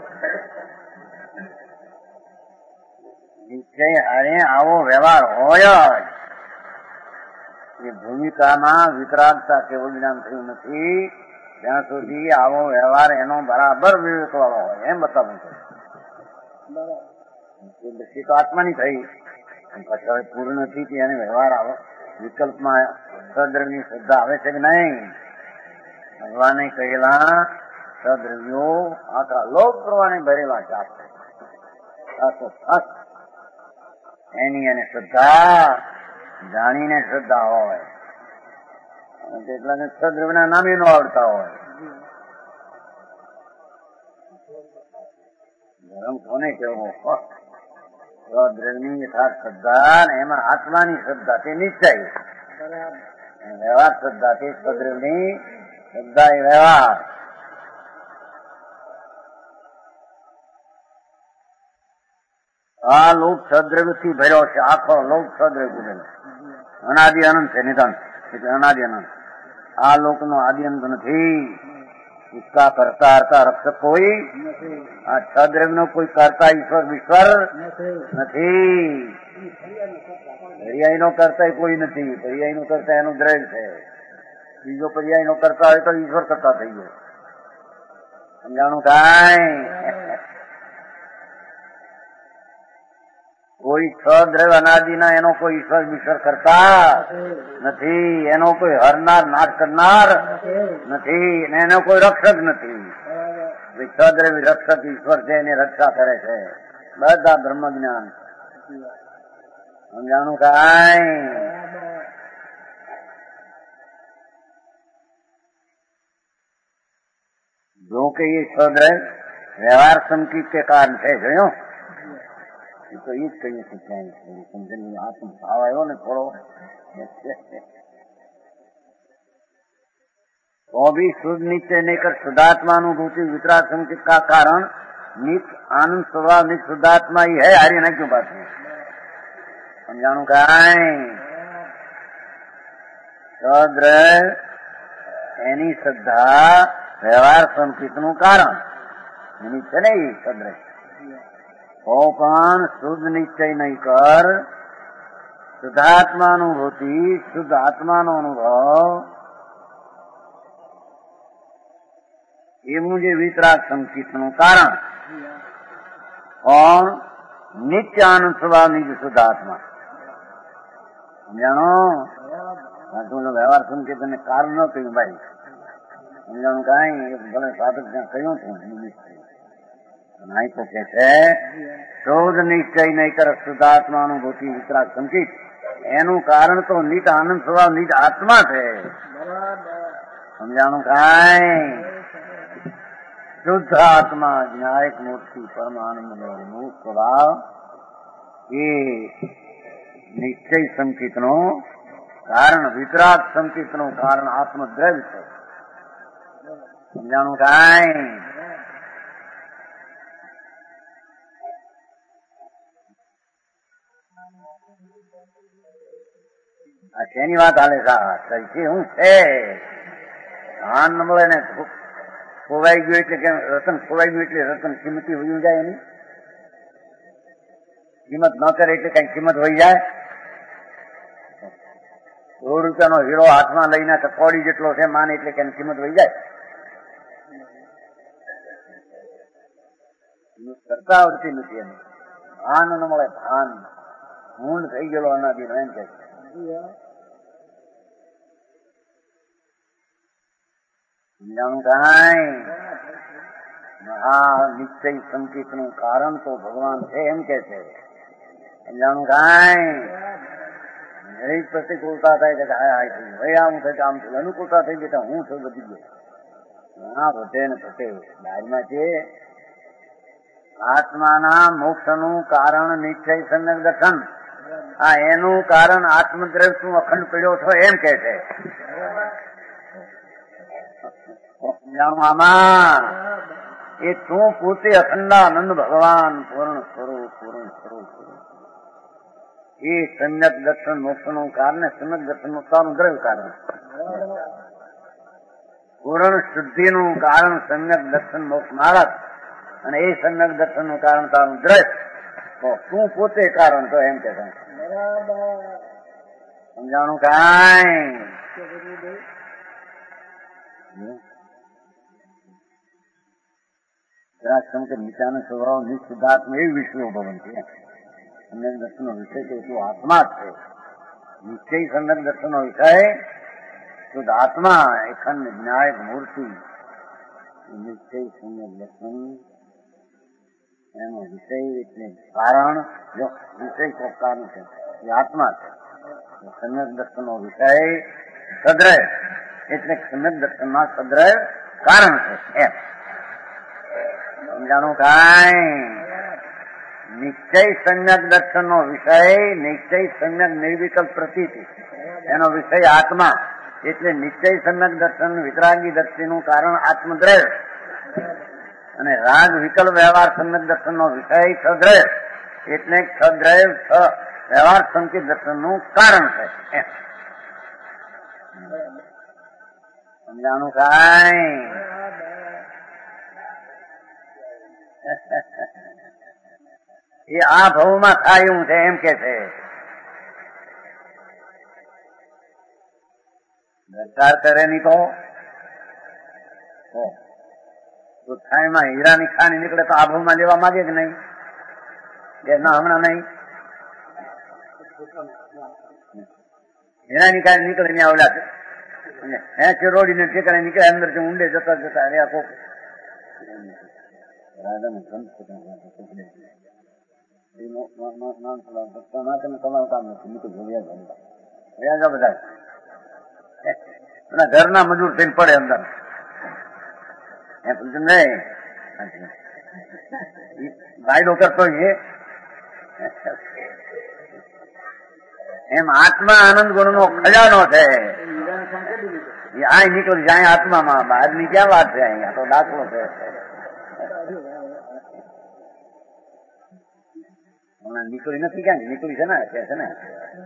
નિશ્ચય હારે આવો વ્યવહાર હોય જ. એ ભૂમિકામાં વિતરાગતા કેવું જ્ઞાન થયું નથી ત્યાં સુધી આવો વ્યવહાર એનો બરાબર વિવેક વાળો હોય એમ બતાવવું પડે. દ્રષ્ટિ તો આત્માની થઈ, પછી પૂર્ણ નથી એને વ્યવહાર આવે. વિકલ્પમાં સદ્રવ્યની શ્રદ્ધા આવે છે કે નહીં? ભગવાને કહેલા સદ્રવ્યો આખા લોક પ્રમાણે ભરેલા છે. એની એને શ્રદ્ધા જાણીને શ્રદ્ધા હોય. કેટલાને સદ્રવ્યના નામે ન આવડતા હોય. ધર્મ કોને કહેવો? સદ્રવ્યની યથાર્થ શ્રદ્ધા ને એમાં આત્માની શ્રદ્ધા તે નિશ્ચય, વ્યવહાર શ્રદ્ધા તે સદ્રવ્યની શ્રદ્ધા એ વ્યવહાર. આ લોક સદ્રવ્યથી ભર્યો છે. આખો લોક સદ્રવ્ય ભરેલો. અનાદિ અનંત છે. નિધન એટલે અનાદિ અનંત. આ લોકનો આદિ અંત નથી. इसका करता हरता रक्षक कोई, આ સદ્રવ્યનો કોઈ કરતા ઈશ્વર વિશ્વર નથી. પર્યાયનો કરતા કોઈ નથી. પર્યાયનો કરતા એનો દ્રવ્ય છે. બીજો પર્યાયનો કરતા હોય તો ઈશ્વર કરતા થઈ ગયો. સમજાણું કાંઈ? કોઈ સદ્રવ્ય અનાદિના એનો કોઈ ઈશ્વર વિશ્વર કરતા નથી, એનો કોઈ હરનાર નાશ કરનાર નથી, એનો કોઈ રક્ષક નથી. સદ્રવ્ય રક્ષક ઈશ્વર છે, એને રક્ષા કરે છે. બધા બ્રહ્મ જ્ઞાન. સમજાણું કાંઈ? જો કે એ સદ્રવ્ય વ્યવહાર સંકિત કે કારણ છે, જોયો તો એ જ કહીએ છીએ. ક્યાંય સમજણ આત્મ ભાવ આવ્યો ને થોડો, तो भी शुद्ध निश्चय नहीं कर शुद्धात्मानुभूति वितराग संचित का कारण नित्य आनंद स्वभाव नित्य शुद्धात्मा ही है. हरी ना क्यों बात है? समझाणु कांई? સદ્ર એની શ્રદ્ધા વ્યવહાર સંકિતનું કારણ નિમિત્ત છે ને. એ સદ્ર તો પણ શુદ્ધ નિશ્ચય નહીં કર, શુદ્ધાત્માનુભૂતિ શુદ્ધ આત્માનો અનુભવ એવું જે વિતરાગ સંકિતનું કારણ પણ નિત્ય આનંદ સ્વભાવ નિજ શુદ્ધ આત્મા. સમજાણો? વ્યવહાર સંકેત અને કારણ ન કહ્યું ભાઈ. સમજાણું કાંઈ? ભલે સાધક ત્યાં કહ્યું છે અહીં તો કે છે શોધ નિશ્ચય નહીં કર શુદ્ધાત્માનુભૂતિ વિતરાગ સંકિત, એનું કારણ તો નિત આનંદ સ્વભાવ નિજ આત્મા છે. સમજાણું કાંઈ? શુદ્ધ આત્મા જ્ઞાયક મૂર્તિ પરમાનંદ મૂળ સ્વભાવ એ નિશ્ચય સંકિતનો કારણ વિતરાગ સંકિતનું કારણ આત્મદ્રવ્ય છે. સમજાણું કાંઈ? આ શેની વાત હાલે છે? શું છે? ધાન ન મળે ને ખોવાઈ ગયું એટલે કે રતન ખોવાઈ ગયું એટલે રતન કિંમતી વયું જાય. એની કિંમત ન કરે એટલે કઈ કિંમત વહી જાય. 100 રૂપિયાનો હીરો હાથમાં લઈને કકોડી જેટલો છે માને એટલે કે કિંમત વહી જાય. કરતા આવડતી નથી એને. ભાન ન મળે, ભાન ઊંડ થઈ ગયેલો અનાદિ એમ કે સમજાણું કાંઈ? મહા નિશ્ચય સંકિત નું કારણ તો ભગવાન છે એમ કે છે. સમજાણું કાંઈ? દરેક પ્રતિકૂળતા થાય કે હાય હાય થયું, ભાઈ આમ થાય આમ થયું, અનુકૂળતા થઈ ગઈ હું છું બધી ગયો. હા ભટે ને ભટે બહારમાં છે. આત્માના મોક્ષનું કારણ નિશ્ચય સમ્યક દર્શન. આ એનું કારણ આત્મદ્રવ્ય તું અખંડ પડ્યો છો એમ કે છે. આમાં એ તું પોતે અખંડાનંદ ભગવાન પૂર્ણ સ્વરૂપ પૂર્ણ સ્વરૂપ એ સમ્યક દર્શન મોક્ષનું કારણ સમ્યક દર્શન નું તારું દ્રવ્ય કારણ પૂર્ણ શુદ્ધિનું કારણ સમ્યક દર્શન મોક્ષ માર્ગ અને એ સમ્યક દર્શન નું કારણ તારું દ્રવ્ય. તો તું પોતે કારણ તો એમ કે સમજાણું કાંઈ? નીચાનો સ્વભાવ નિશ્ચિદાત્મા એવી વિષયો ભવન છે. સમ્યક દર્શન નો વિષય તો એટલું આત્મા જ છે. નિશ્ચય સમ્યક દર્શન નો વિષય શુદ્ધ આત્મા એખંડ જ્ઞાયક મૂર્તિ. નિશ્ચય સમ્યક દર્શન એનો વિષય એટલે કારણ. જો વિષય કોઈ કારણ છે એ આત્મા છે. સમ્યક દર્શન નો વિષય સદ્રય એટલે સમ્યક દર્શન માં સદ્રય કારણ છે એમ. સમજાણું કાંઈ? નિશ્ચય સમ્યક દર્શન નો વિષય નિશ્ચય સમ્યક નિર્વિકલ્પ પ્રતીતિ એનો વિષય આત્મા એટલે નિશ્ચય સમ્યક દર્શન વિતરાગી દર્શનનું કારણ આત્મદ્રવ્ય અને રાગ વિકલ્પ વ્યવહાર સમ્યક દર્શન નો વિષય સદ્રય એટલે સદ્રય વ્યવહાર સંકેત દર્શન નું કારણ છે એમ. સમજાણું કાંઈ? એ આ ભાવમાં થાય એવું છે એમ કે છે. દરકાર કરે નહીં તો તો થાળીમાં હીરાની ખાણી નીકળે તો આભોમાં લેવા માંગે કે નહીં? કે ના હમણાં નહીં. હીરાની ખાણી નીકળે ત્યાં ઓલા ચરોડીને ઠેકાણે નીકળે અંદર ઊંડે જતા જતા રહ્યા કોક તમારું કામ નથી નીકળી વ્યાજા બધા ઘરના મજૂર થઈને પડે અંદર નહીં વાયદો કરતો એમ આત્મા આનંદ ગુણ નો ખજાનો છે. આ નીકળી જાય આત્મામાં, બહારની ક્યાં વાત છે? અહીંયા તો દાખલો છે. હમણાં નીકળી નથી ક્યાં નીકળી છે ને કે છે ને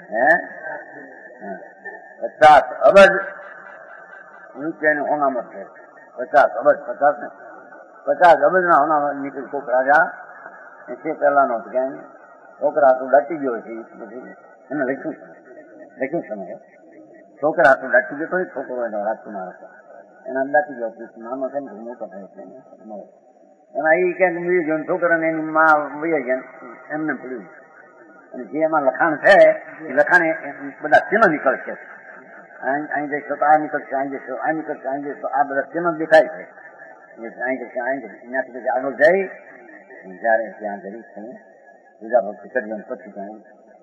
50 અબજ રૂપિયાની હોનામત છે. 50 અબજ 50 અબજ ના હોનામત નીકળી. કોક રાજા એ પહેલાનો ક્યાંય છોકરા તું ડટી ગયો છે એને લખ્યું સમય છોકરા હાથું દાટી ગયો તો છોકરો એનો રાજકુમાર હતો એના દાટી ગયો નાનો છે ને મોટો થાય છે એમાં એ ક્યાંક મળી ગયો છોકરાને એની માં વહી ગયા એમને પડ્યું. અને જે એમાં લખાણ છે એ લખાણ બધા ચિહ્ન નીકળશે. અહીં જઈશો તો આ નીકળશે, અહીં જઈશો આ નીકળશે, અહીં જઈશો આ બધા ચિહ્ન દેખાય છે. અહીં જશે અહીં જશે ત્યાંથી પછી આગળ જઈ જયારે ત્યાં જઈ બીજા ભક્તિ કરી પછી ત્યાં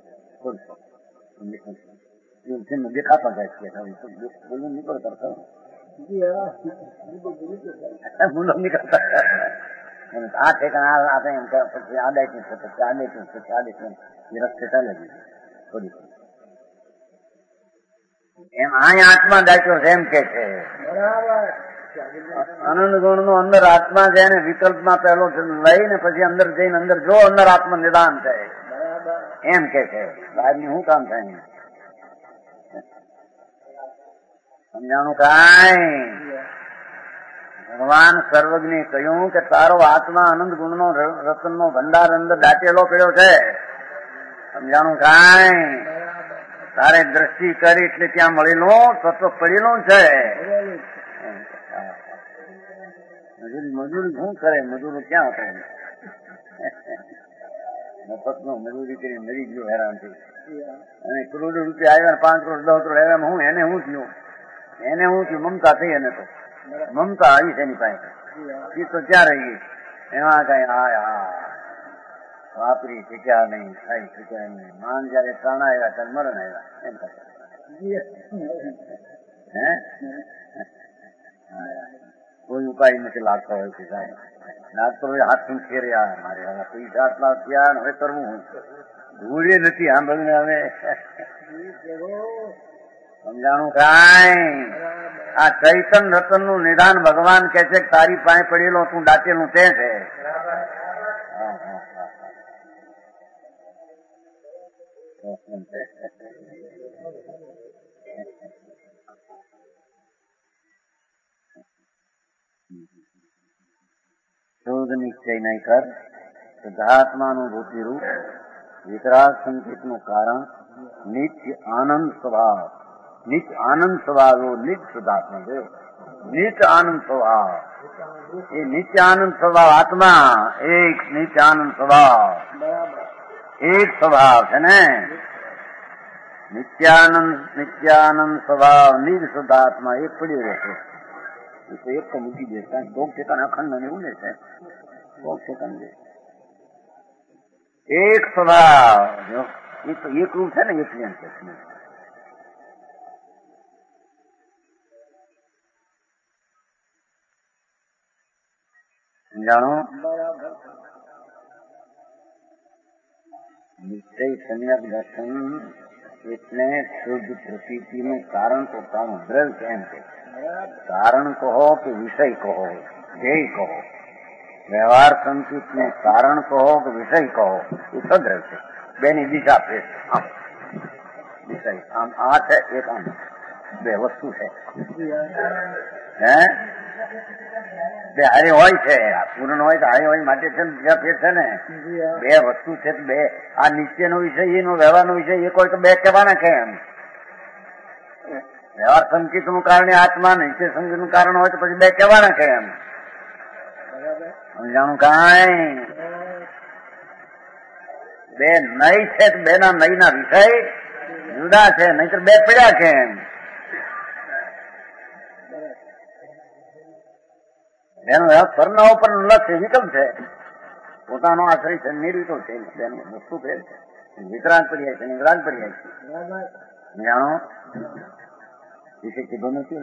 દેખાતો જાય છે બોલું નીકળ કરતો બોલો નીકળતા આ ઠેકાણ આપણે એમ પછી આ દાયકી છે પછી આ દાયકી છે આ દાયકી એ રસ્તે ચાલે થોડી એમ આ આત્મા દાયકો છે એમ કે છે. આનંદ ગુણ નો અંદર આત્મા છે ને વિકલ્પમાં પહેલો લઈને પછી અંદર જઈને અંદર જો અંદર આત્મ નિદાન છે એમ કે છે. બહારની શું કામ થાય સમજાણું કાંઈ? ભગવાન સર્વજ્ઞે કહ્યું કે તારો આત્મા આનંદ ગુણ નો રતન નો ભંડાર અંદર દાટેલો પડ્યો છે. સમજાણું કાંઈ? તારે દ્રષ્ટિ કરી એટલે ત્યાં મળેલું તત્વ પડેલું છે. મજૂરી શું કરે? મજૂરો ક્યાં હતો? મફતનો મજૂરી કરી મરી ગયો હેરાન થઈ. અને કરોડો રૂપિયા આવ્યા 5 કરોડ 10 કરોડ આવ્યા હું એને શું થયું? એને શું થયું? મમતા થઈ. એને તો મમતા આવી છે એની પાસે. એ તો ક્યાં રહી? એમાં કઈ વાપરી શીખ્યા નહીં, ખાઈ શીખ્યા નહીં. માન જયારે પ્રાણ આવ્યા ત્યારે મરણ આવ્યા એમ હે કોઈ ઉપાય નથી લાગતો હોય છે સાહેબ. લાગતો હોય હાથ ફેર્યા મારે હવે પૈસા આટલા થયા હવે કરવું હું ભૂલે નથી સાંભળીને હવે સમજાણું કાંઈ? આ ચૈતન રતન નું નિદાન ભગવાન કે છે તારી પાસે પડેલો તું દાટેલું તે છે. શોધ નિશ્ચય નહીં કર શુદ્ધાત્માનુભૂતિ રૂપ વિતરાગ સંકેત નું કારણ નિત્ય આનંદ સ્વભાવ. નિત્ય આનંદ સ્વભાવ એવો નિત્ય શુદ્ધાત્મા છે. નિત્ય આનંદ સ્વભાવ એ નિત્ય આનંદ સ્વભાવ આત્મા એક નિત્ય આનંદ સ્વભાવ એક સ્વભાવ છે ને. નિત્યાનંદ સ્વભાવ નિજ શુદ્ધાત્મા એક પડ્યો રહેશે. એ તો એક તો મૂકી દે કારણ કોક ઠેકાને અખંડ ને એવું છે કોક ઠેકાને દે એક સ્વભાવ એ તો એક રૂપ છે ને એટલે છે. સમજાણો? નિશ્ચય સમ્યક દર્શન એટલે શુદ્ધ પ્રતીતિનું કારણ પોતાનું દ્રવ્ય એમ છે. કારણ કહો કે વિષય કહો, ધ્યેય કહો, વ્યવહાર સંકિત ને કારણ કહો કે વિષય કહો એ સદ્રવ છે. બેની દિશા છે. આમ વિષય આમ આ છે એક આમ બે વસ્તુ છે હે બે હારે હોય છે. પૂર્ણ હોય તો હારે હોય માટે છે બીજા ફેર છે ને બે વસ્તુ છે. બે આ નિશ્ચયનો વિષય એનો વ્યવહારનો વિષય એક હોય તો બે કહેવાના કેમ? વ્યવહાર સંકેત નું કારણ આત્મા નિશ્ચય સંકેત નું કારણ હોય તો પછી બે કહેવાના કેમ? સમજાણું કાંઈ? બે નઈ છે, બે ના નઈ ના વિષય જુદા છે, નહીતર બે પડ્યા છે. એનું પરના ઉપર લક્ષ્ય વિકલ્પ છે, પોતાનો આશ્રય છે, નિર્વિકલ્પ છે, તેની વસ્તુ ફેર છે. વિતરાગ પર્યાય છે, વિરાગ પર્યાય છે. જાણો વિશે કીધું નથી.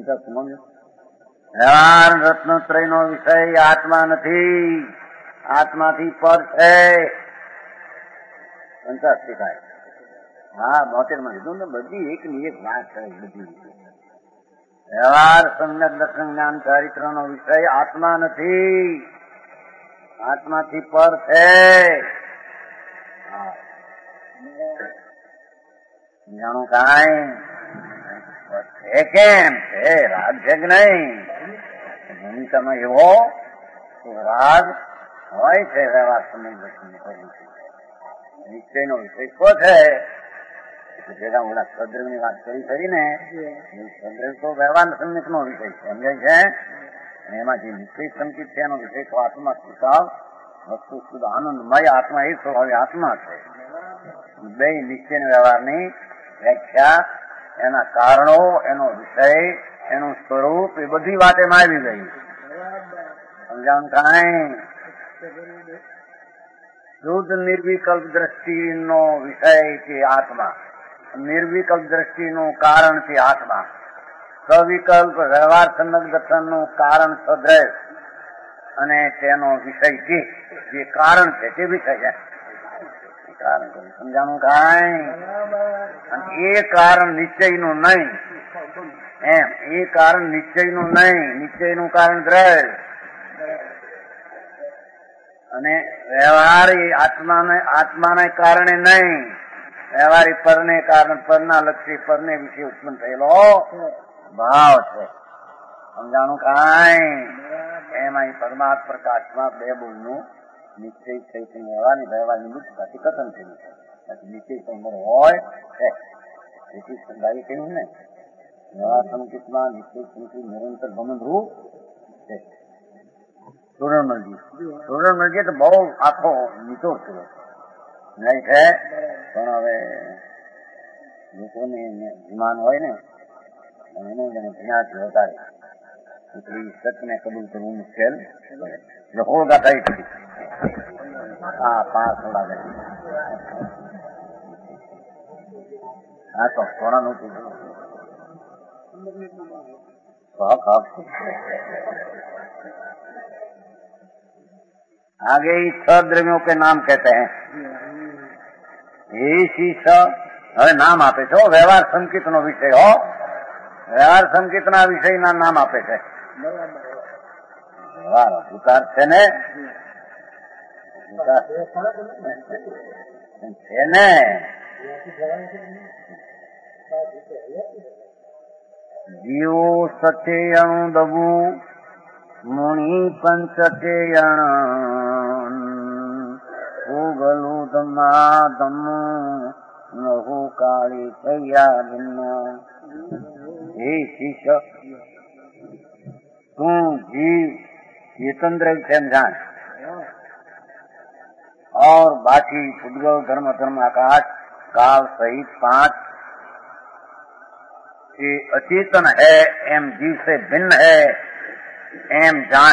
વ્યવહાર રત્નત્રય નો વિષય આત્મા નથી, આત્માથી પર છે. પંચાશી થાય. હા 72 માં લીધું ને. બધી એક ની એક વાત છે. બધી વ્યવહાર સમ્યક દર્શન જ્ઞાન ચારિત્ર નો વિષય આત્મા નથી, આત્માથી પર છે. જાણું કાંઈ છે કેમ છે? રાગ છે કે નહીં? ભૂમિકામાં એવો રાગ હોય છે. વ્યવહાર સમ્યક દર્શન નિશ્ચય નો વિષય કો છે. ભેગા ઓલા સદ્રવ ની વાત કરી ને, સદ્રવ તો વ્યવહાર સમ્યક નો વિષય છે, સમજાય છે. એમાં જે નિશ્ચય સંકિત છે એનો વિષય તો આત્મા સ્વભાવ વસ્તુ શુદ્ધ આનંદમય આત્મા એક સ્વભાવે આત્મા છે. બે નિશ્ચય વ્યવહારની વ્યાખ્યા, એના કારણો, એનો વિષય, એનું સ્વરૂપ, એ બધી વાત એમાં આવી ગઈ. સમજાણ કાંઈ? શુદ્ધ નિર્વિકલ્પ દ્રષ્ટિનો વિષય છે આત્મા, નિર્વિકલ્પ દ્રષ્ટિનું કારણ છે આત્મા, સવિકલ્પ વ્યવહાર સમ્યક દર્શનનું કારણ સદ્રવ અને તેનો વિષય જે કારણ છે તે વિષય છે. સમજાણું કાંઈ? એ કારણ નિશ્ચયનું નહીં, એમ એ કારણ નિશ્ચયનું નહીં, નિશ્ચયનું કારણ દ્રવ્ય અને વ્યવહાર એ આત્માને કારણે નહીં, વ્યવહાર એ પરને કારણે, પરના લક્ષી પરને વિશે ઉત્પન્ન થયેલો ભાવ છે. સમજાણું કાંઈ? એમાં પરમાત્મ પ્રકાશમાં બે બોલનું નિશ્ચય ચૈતન્ય વ્યવહારની વ્યવહારની બુદ્ધિથી કથન થયું છે. નિશ્ચય સંદર હોય છે તેથી સમજાવી કહ્યું ને. વ્યવહાર સંકેતમાં નિશ્ચય સંકેત નિરંતર ભમનરૂપ છે. સુરણમલજી તો બહુ આખો નીચો થયો નહીં છે, પણ હવે લોકોને વિમાન હોય ને એને જેને જ્ઞાતિ વધારે એટલી સત્યને કબૂલ કરવું મુશ્કેલ હોગા થઈ હતી. હા 5 થોડા ગઈ. હા તો થોડા નહોતું आगे 6 द्रव्यों के नाम कहते हैं. ये शीश હવે નામ આપે છે. વ્યવહાર સંકેત નો વિષય હો, વ્યવહાર સંકેત ના વિષય ના નામ આપે છે. ઉતાર છે ને, છે ને જીવો સચેયણું દબુ મુનિ પંચકેયણ ઉગલું ધમા ધમુ નહુ કાળી થયા ભિન્ન. हे शिष्य तू जीव चेतन द्रव्य से जान और बाकी उद्गव धर्म धर्म आकाश काल सहित 5 ये अचेतन है, एम जीव से भिन्न है एम जान.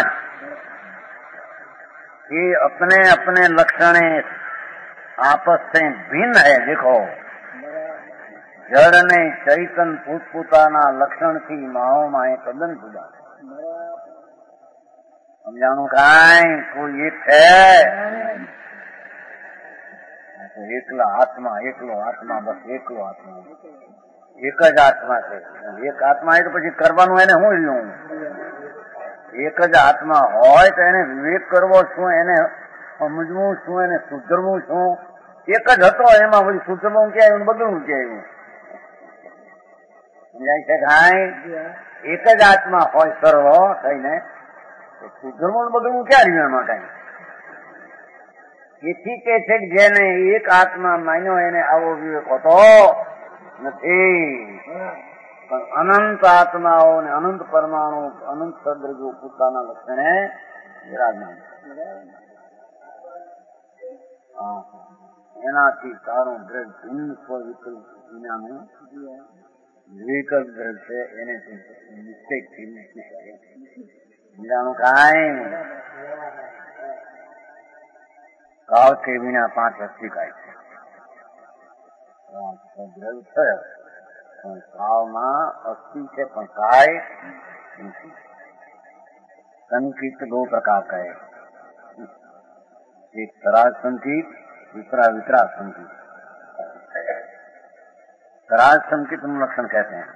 ये अपने अपने लक्षण आपस से भिन्न है. देखो जड़ ने चैतन પોતપોતાના લક્ષણથી માહોમાં તદ્દન જુદા. સમજાણું કાંઈ? કોઈ એક છે એકલા આત્મા, એકલો આત્મા, બસ એકલો આત્મા, એક જ આત્મા છે. એક આત્મા એ તો પછી કરવાનું એને શું રહ્યું? એક જ આત્મા હોય તો એને વિવેક કરવો શું, એને સમજવું શું, એને સુધરવું શું? એક જ હતો એમાં પછી સુધરવું ક્યાં આવ્યું, બગડવું ક્યાં આવ્યું? સમજાય છે કાંઈ? એક જ આત્મા હોય સર્વ થઈને સુધરવું બગડવું ક્યાં રહ્યું એમાં કાંઈ? એથી કે છે કે જેને એક આત્મા માન્યો એને આવો વિવેક હોતો નથી. પણ અનંત આત્માઓ ને અનંત પરમાણુ અનંત સદ્રવ્યો પોતાના લક્ષણે વિરાજમાન. એનાથી તારું દ્રઢ ભિન્ન સ્વવિકલ્પ વિનાનું વિકલ્પ દ્રઢ છે એને મિસ્ટેક થી મૂકી શકે. બીજાનું કાંઈ કાળ કે વિના 5 હસ્તી કાય છે. દ્રઢ છે પણ કાળમાં અસ્થિ છે પણ કાય નથી. संकित 2 प्रकार का है, एक सराग संकित, दूसरा वितराग संकित. सराग संकित लक्षण कहते हैं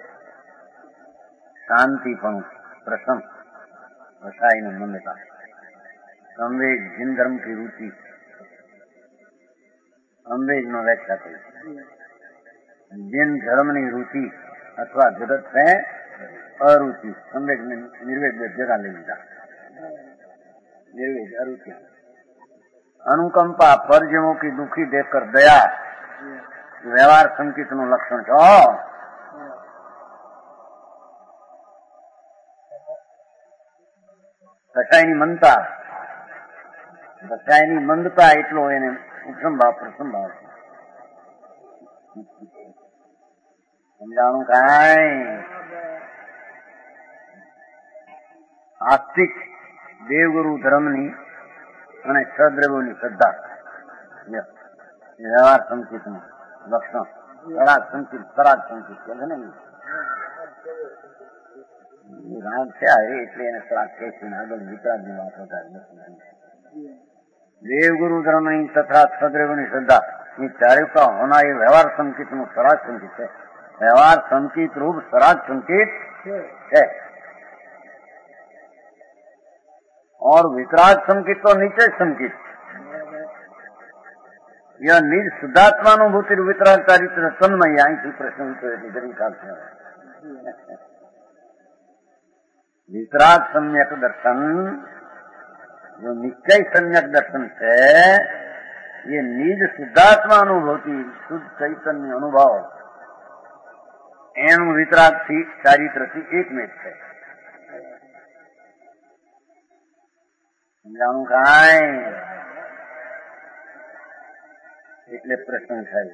शांतिपन, प्रसन्न, रसायन मंदता, संवेग, जिन धर्म की रुचि, संवेग नो व्याख्या करी. जिन धर्म ની रुचि अथवा जगत है अरुचि, संवेग में निर्वेद जगह ले लीधा. निर्वेद अरुचि. अनुकंपा, परिजनों की दुखी देखकर दया, व्यवहार संकित નું લક્ષણ છે. કસાયની મનતા, કસાયની મંદતા એટલો એને ઉપસંભાવ પ્રસંભાવ છે. સમજાણું કાંઈ? આસ્તિક દેવગુરુ ધર્મની અને સદ્રવોની શ્રદ્ધા વ્યવહાર સંકેતનું લક્ષણ. સરાગ સંકેત, સરાગ સંકેત કહે છે ને, રાગ છે એટલે એને સરાગ કહે છે. આગળ વિતરાગની વાત વધારે નથી. દેવગુરુ ધર્મની તથા સદ્રવોની શ્રદ્ધા ये चारों का होना ये व्यवहार संकेत નું सराग संकेत है. व्यवहार संकेत रूप सराग संकेत है. और वितराग संकेत तो नीचे संकेत. यह निज शुद्धात्मानुभूति वितराग चारित्र तन्मय. यहीं से प्रश्न वितराग सम्यक दर्शन, जो निश्चय सम्यक दर्शन है, ये निज शुद्धात्मा अनुभूति, शुद्ध चैतन्य अनुभव एनु वितराग थी चारित्र थी एक में है. સમજાણું કાંઈ? એટલે પ્રશ્ન થાય.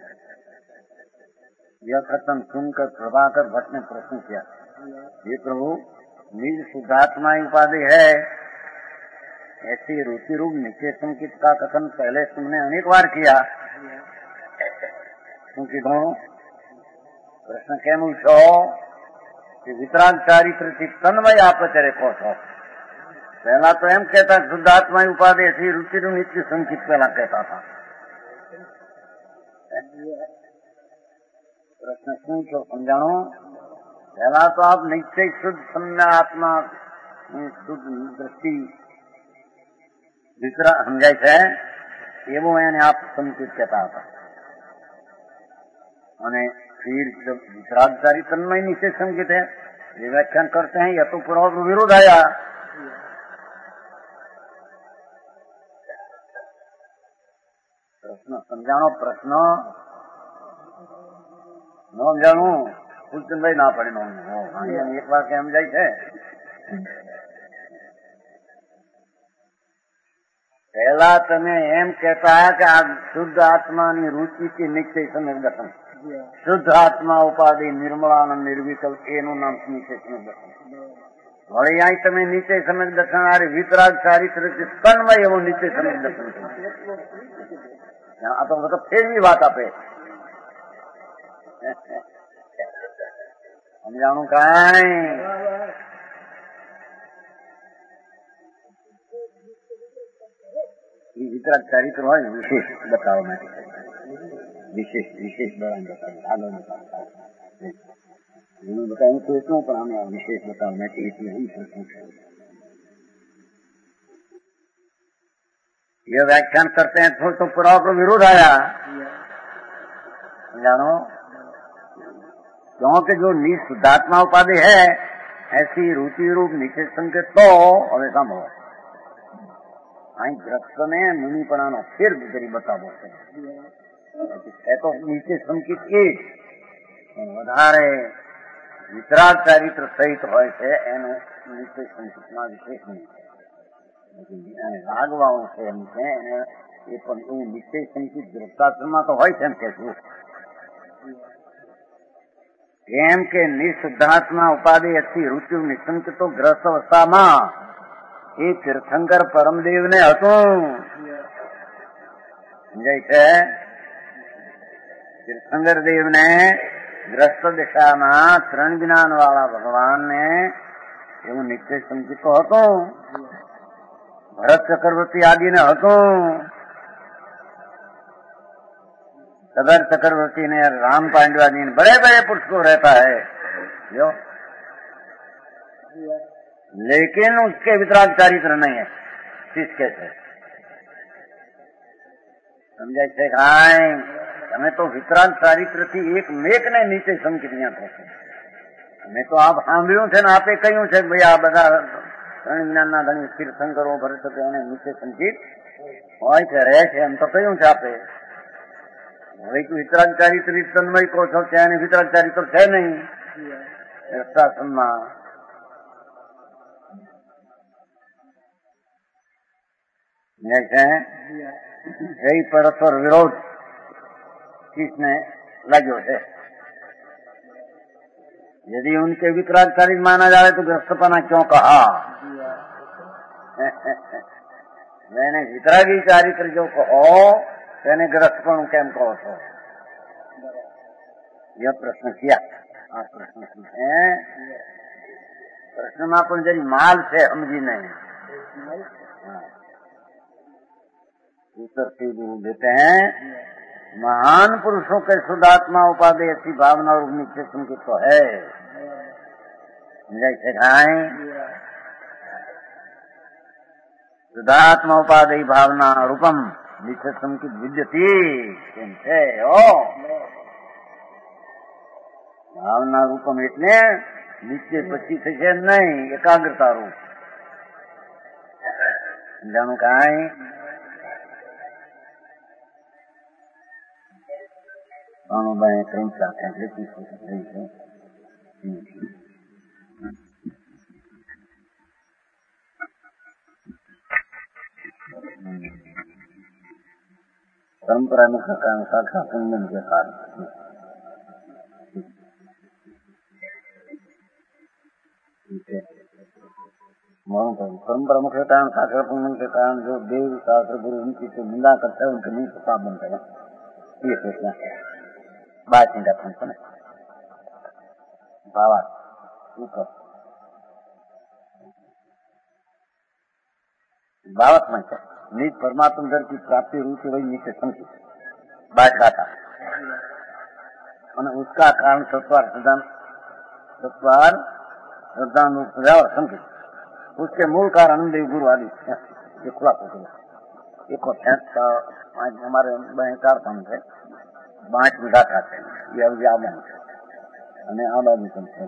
यह कथन सुनकर प्रभाकर भट्ट ने प्रश्न किया, ये प्रभु निज शुद्धात्मा उपाधि है, ऐसी रुचि रूप निश्चय संकित का कथन पहले तुमने अनेक बार किया. संकितों प्रश्न केम छो कि वितराग चारित्र थी तन्मय आपचरे को छो. पहला तो एम कहता शुद्धात्मा उपाधि थी रुचि रूप नित्य संकित पहला कहता था. प्रश्न શું છો સમજાણો? पहला तो आप निश्चय शुद्ध सम्य आत्मा शुद्ध दृष्टि दूसरा समझाय છે એવું એને આપ સંકેત કહેતા હતા. અને फिर जब वितरागचारी तन्मय निश्चय संकेत है, ये व्याख्यान करते हैं, यह तो पूर्व विरोध आया. प्रश्न समझाणो. प्रश्न न समझाणु ફૂલચંદભાઈ ના પડે. એક વાર કેમ જાય છે? પહેલા તમે એમ કહેતા કે આ શુદ્ધ આત્માની રુચિ કે નિશ્ચય સમ્યક દર્શન, શુદ્ધ આત્મા ઉપાધિ નિર્મળાનંદ નિર્વિકલ્પ એનું નામ નિશ્ચય સમ્યક દર્શન. વળી અહીં તમે નિશ્ચય સમ્યક દર્શન આ વિતરાગ ચારિત્ર તન્મય એવું નિશ્ચય સમ્યક દર્શન. આ તો મતલબ ફેરવી વાત આપે. સમજાણું કાંઈ? એ વિતરાગ ચારિત્ર હોય વિશેષ બતાવવા માટે, વિશેષ વિશેષ બળાને બતાવે, આગળ બતાવે. એનું બતાવું તો એટલું પણ અમે વિશેષ બતાવવા માટે એટલે અહીં પ્રશ્ન છે. ये व्याख्यान करते हैं तो पूरा विरोध आया. जानो क्योंकि जो निज शुद्धात्मा उपाधि है ऐसी रुचि रूप निश्चय संकेत तो हमेशा हो. અહીં ગ્રસ્તને મુનિપણાનો ફેર ગુજરી બતાવો છે તો નીચે સંકેત એ વધારે વિતરાગ ચારિત્ર સહિત હોય છે એનું નિશ્ચય સંકેતમાં વિશેષ નહીં. રાગવાઓ છે એમ છે એ પણ એવું નિશ્ચય સંચિત દ્રષ્ટાત્મા તો હોય છે એમ કે શું? કેમ કે નિઃશુદ્ધાત્મા ઉપાધિ અથી રુચિ નિશંકિતો ગ્રસ્ત અવસ્થામાં એ તીર્થંકર પરમદેવને હતું. સમજાય છે? તીર્થંકર દેવને ગ્રસ્ત દિશામાં ત્રણ જ્ઞાન વાળા ભગવાનને એવું નિશ્ચય સંચિતો હતો. ભરત ચક્રવર્તી આદિને હતું. सदर चक्रवर्ती ने राम पांडवानी बड़े बड़े पुरुष को रहता है जो, लेकिन उसके वितराग चारित्र नहीं है. किसके से समझाय છે? કાંઈ તમે તો વિતરાગ ચારિત્રથી એક મેકને નીચે સંકિત થશે. અમે તો આપ સાંભળ્યું છે ને આપે કહ્યું છે કે ભાઈ આ બધા ત્રણ જ્ઞાનના ધણી તીર્થંકરો ભરત એને નીચે સંકિત હોય છે, રહે છે, એમ તો કહ્યું છે આપે. હવે વિતરાગ ચારિત્ર તન્મય કહો છો ત્યાં વિતરાગ ચારિત્ર છે નહીં શાસનમાં. यही परस्पर विरोध किसने लाग्यो है? यदि उनके वितराग चारित्र माना जाए तो ग्रस्तपना क्यों कहा? मैंने वितरागी चारित्र जो कहो તેને ગ્રસ્તપણું કેમ કહો છો? यह प्रश्न किया. આ પ્રશ્ન શું છે? પ્રશ્નમાં પણ જરી માલ છે, સમજી નહીં. उत्तर से गुरु देते हैं महान पुरुषों के शुद्धात्मा उपाधि ऐसी भावना और निश्चय संकित तो है. जैसे खाएं शुद्धात्मा उपाधि भावना रूपम निश्चय संकित विद्यति है. भावना रूपम એટલે નિશ્ચય પછી થશે નહીં, એકાગ્રતા રૂપ. જાણું કાંઈ ભાણુભાઈ ત્રણ સાથે લેતી થઈ છે. परंपरा में शाखा संगम के कारण परंपरा मुख्य कारण शाखा संगम के कारण जो देव शास्त्र गुरु उनकी जो निंदा करते हैं उनके नहीं प्रताप बनते हैं. ये सोचना बात नहीं करते हैं बाबा बावत में है निज परमात्मा दर की प्राप्ति रूप वही नीचे समझी बात का था. उसका कारण सत्वार श्रद्धान समझी. उसके मूल कारण देव गुरु आदि ये खुला एक हमारे चार काम है 5 मीठा खाते हैं. ये अभी आमन અને આ બાજુ પણ છે.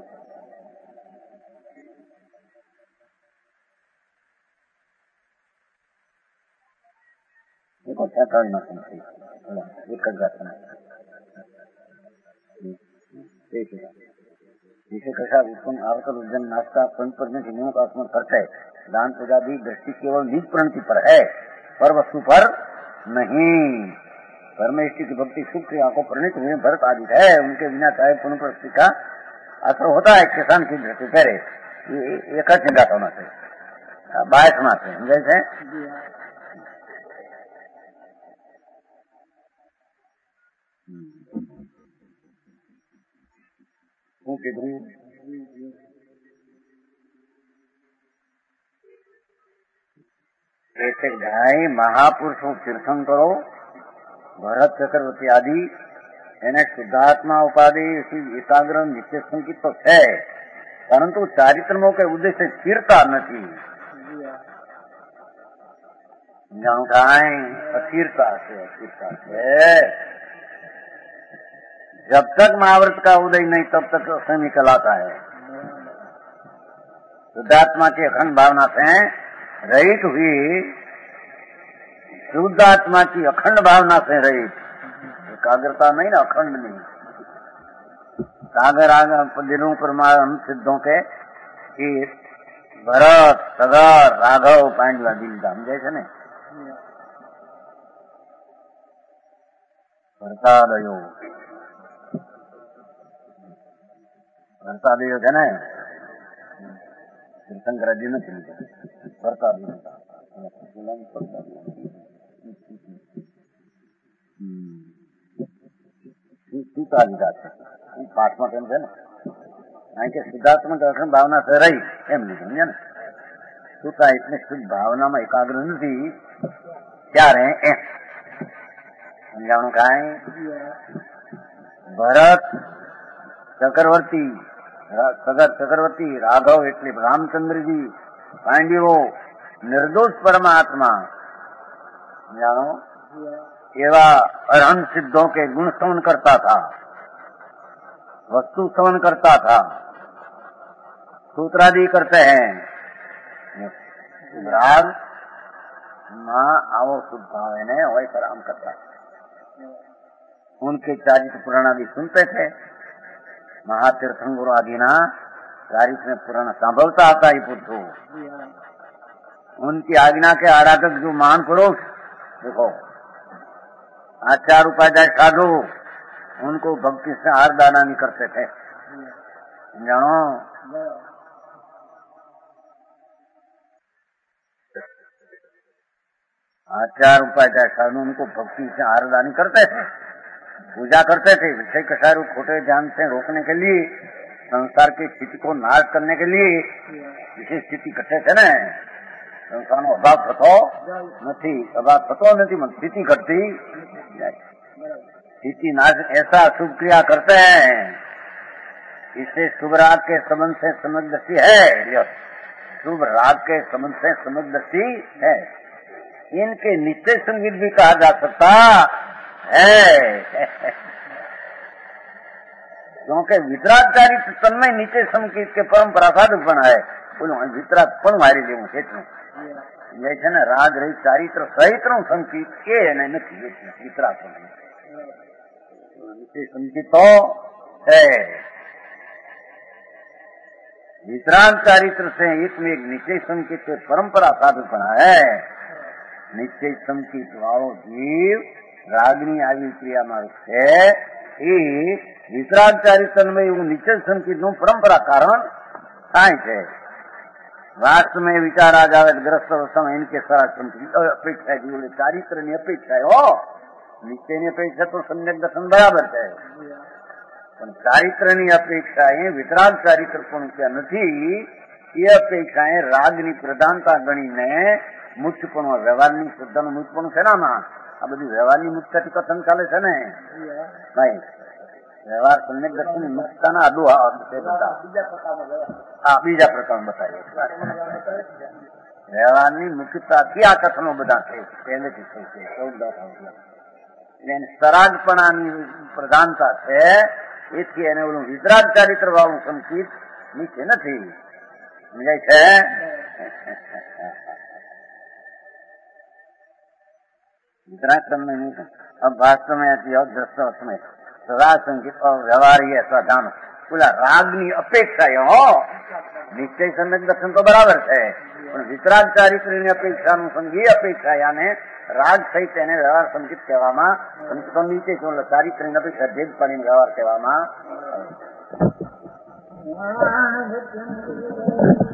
देखो 46 में समझी एक घटना जिसे कशा उत्पन्न आवतर उज्जन नाश्ता पंचपर्य के नियमों का स्मरण करते है. दान पूजा भी दृष्टि केवल निज प्रणति पर है, पर वस्तु पर नहीं. परमेश्वर की भक्ति सुख की आंखों परिणित हुए भरत आदि है. उनके बिना चाहे पुनः परिस्थिति का असर होता है. किसान की दृष्टि करे ये एक चिंता होना चाहिए. 22 में से जैसे ऐसे ढाई महापुरुषों तीर्थंकरो भरत चक्रवर्ती आदि એને શુદ્ધાત્મા ઉપાધિ એકાગ્ર નિશ્ચય સંકિત તો છે, પરંતુ ચારિત્રનો કઈ ઉદ્દેશ્ય સ્થિરતા નથી. જાણું કાંઈ अस्थिरता से जब तक महाव्रत का उदय नहीं तब तक समय कहलाता है. शुद्धात्मा की अखंड भावना से रहित हुई, शुद्ध आत्मा की अखंड भावना से रहित, एकाग्रता नहीं ना, अखंड नहीं. सागर आगर दिलों पर सिद्धों के ભરત, સગર, રાઘવ, પાંડવા દિલતા સમજાય છે ને? ભરતાદયો છે ને, શંકરાજી નથી ભરતાદયો. સીતા લીધા છે પાઠમાં કેમ છે ને, કારણ કે શુદ્ધાત્મક દર્શન ભાવના से રહી એમ લીધું ને. સુતા એટલે શુદ્ધ ભાવનામાં એકાગ્ર નથી ત્યારે એમ સમજાવવાનું. કાંઈ ભરત ચક્રવર્તી, ચક્રવર્તી, રાઘવ એટલે રામચંદ્રજી, પાંડવો निर्दोष परमात्मा जानो एवा अरहंत सिद्धों के गुण स्तवन करता था, वस्तु स्तवन करता था. सूत्रादि करते हैं राग माँ आवो शुद्ध भाव ने वही आराम करता. उनके चारित्र पुराण आदि सुनते थे. महातीर्थंगुरु आदि ना चारित्र पुराण सांभलता आता ही पुरुषो. उनकी आज्ञा के आराधक जो महान पुरुष देखो आचार्य उपाध्याय साधु, उनको भक्ति से आरदाना नहीं करते थे. जानो आचार्य उपाध्याय साधु उनको भक्ति से आरदानी करते थे, पूजा करते थे. विषय कसारू खोटे ज्ञान से रोकने के लिए, संसार की स्थिति को नाश करने के लिए विशेष स्थिति करते थे न. संसारનો અભાવ થતો નથી, અભાવ થતો નથી, स्थिति घटती. स्थिति नाश ऐसा शुभ क्रिया करते हैं, इससे शुभ राग के संबंध से समझ दृष्टि है. शुभ राग के संबंध से समझ दृष्टि है. इनके निश्चय संगीत भी कहा जा सकता है, क्योंकि वितरागकारी तन्मय निश्चय संगीत के परंपरा साधक बना है. बोलो वितराग पण मारी लेવું છે છે ને. રાગ રહિત ચારિત્ર સહિત નું સંગીત એ નથી વિતરાગ निश्चय संगीत तो है. वितराग चारित्र से एक में एक निश्चय संगीत के परंपरा साधक बना है. निश्चय संगीत वाળો जीव रागनी આવી ક્રિયામાં છે એ વિતરાગ ચારિત્રમય એવું નિશ્ચય સંગીત નું પરંપરા કારણ થાય છે. राष्ट्र में विचार आ जावे ग्रस्त अवस्था इनके सारा अपेक्षा है. बोले चारित्र ની અપેક્ષા हो, निश्चय ની अपेक्षा तो सम्यक दर्शन बराबर है, પણ ચારિત્રની અપેક્ષાએ વિતરાગ ચારિત્ર પણ ત્યાં નથી. એ અપેક્ષાએ રાગની પ્રધાનતા ગણીને મુખ્યપણું વ્યવહારની શ્રદ્ધાનું મુખ્યપણું છે નામાં. આ બધી વ્યવહારની મુખ્યથી કથન ચાલે છે ને ભાઈ. વ્યવહાર સમ્યક દર્શનની મુક્તતાના આદુ બીજા પ્રકાર બતાવીએ. વ્યવહારની મુખ્યતાથી આ કથનો બધા છે પહેલેથી થઈ છે. સરાગપણાની પ્રધાનતા છે, એથી એને ઓલું વિતરાગ ચારિત્ર વાળું સંકેત નીચે નથી. સમજાય છે? वितराग क्रम में नहीं. अब वास्तव में दृष्ट में सदा संकेत और व्यवहार ही ऐसा जानो. बोला रागनी अपेक्षा हो, निश्चय सम्यक दर्शन तो बराबर है, પણ વિતરાગ ચારિત્રની અપેક્ષાનું સંગી અપેક્ષા યાને રાગ સહિત એને વ્યવહાર સંકેત કહેવામાં. સંકેતો નીચે છે ચારિત્રની અપેક્ષા ભેદ પાડીને વ્યવહાર કહેવામાં.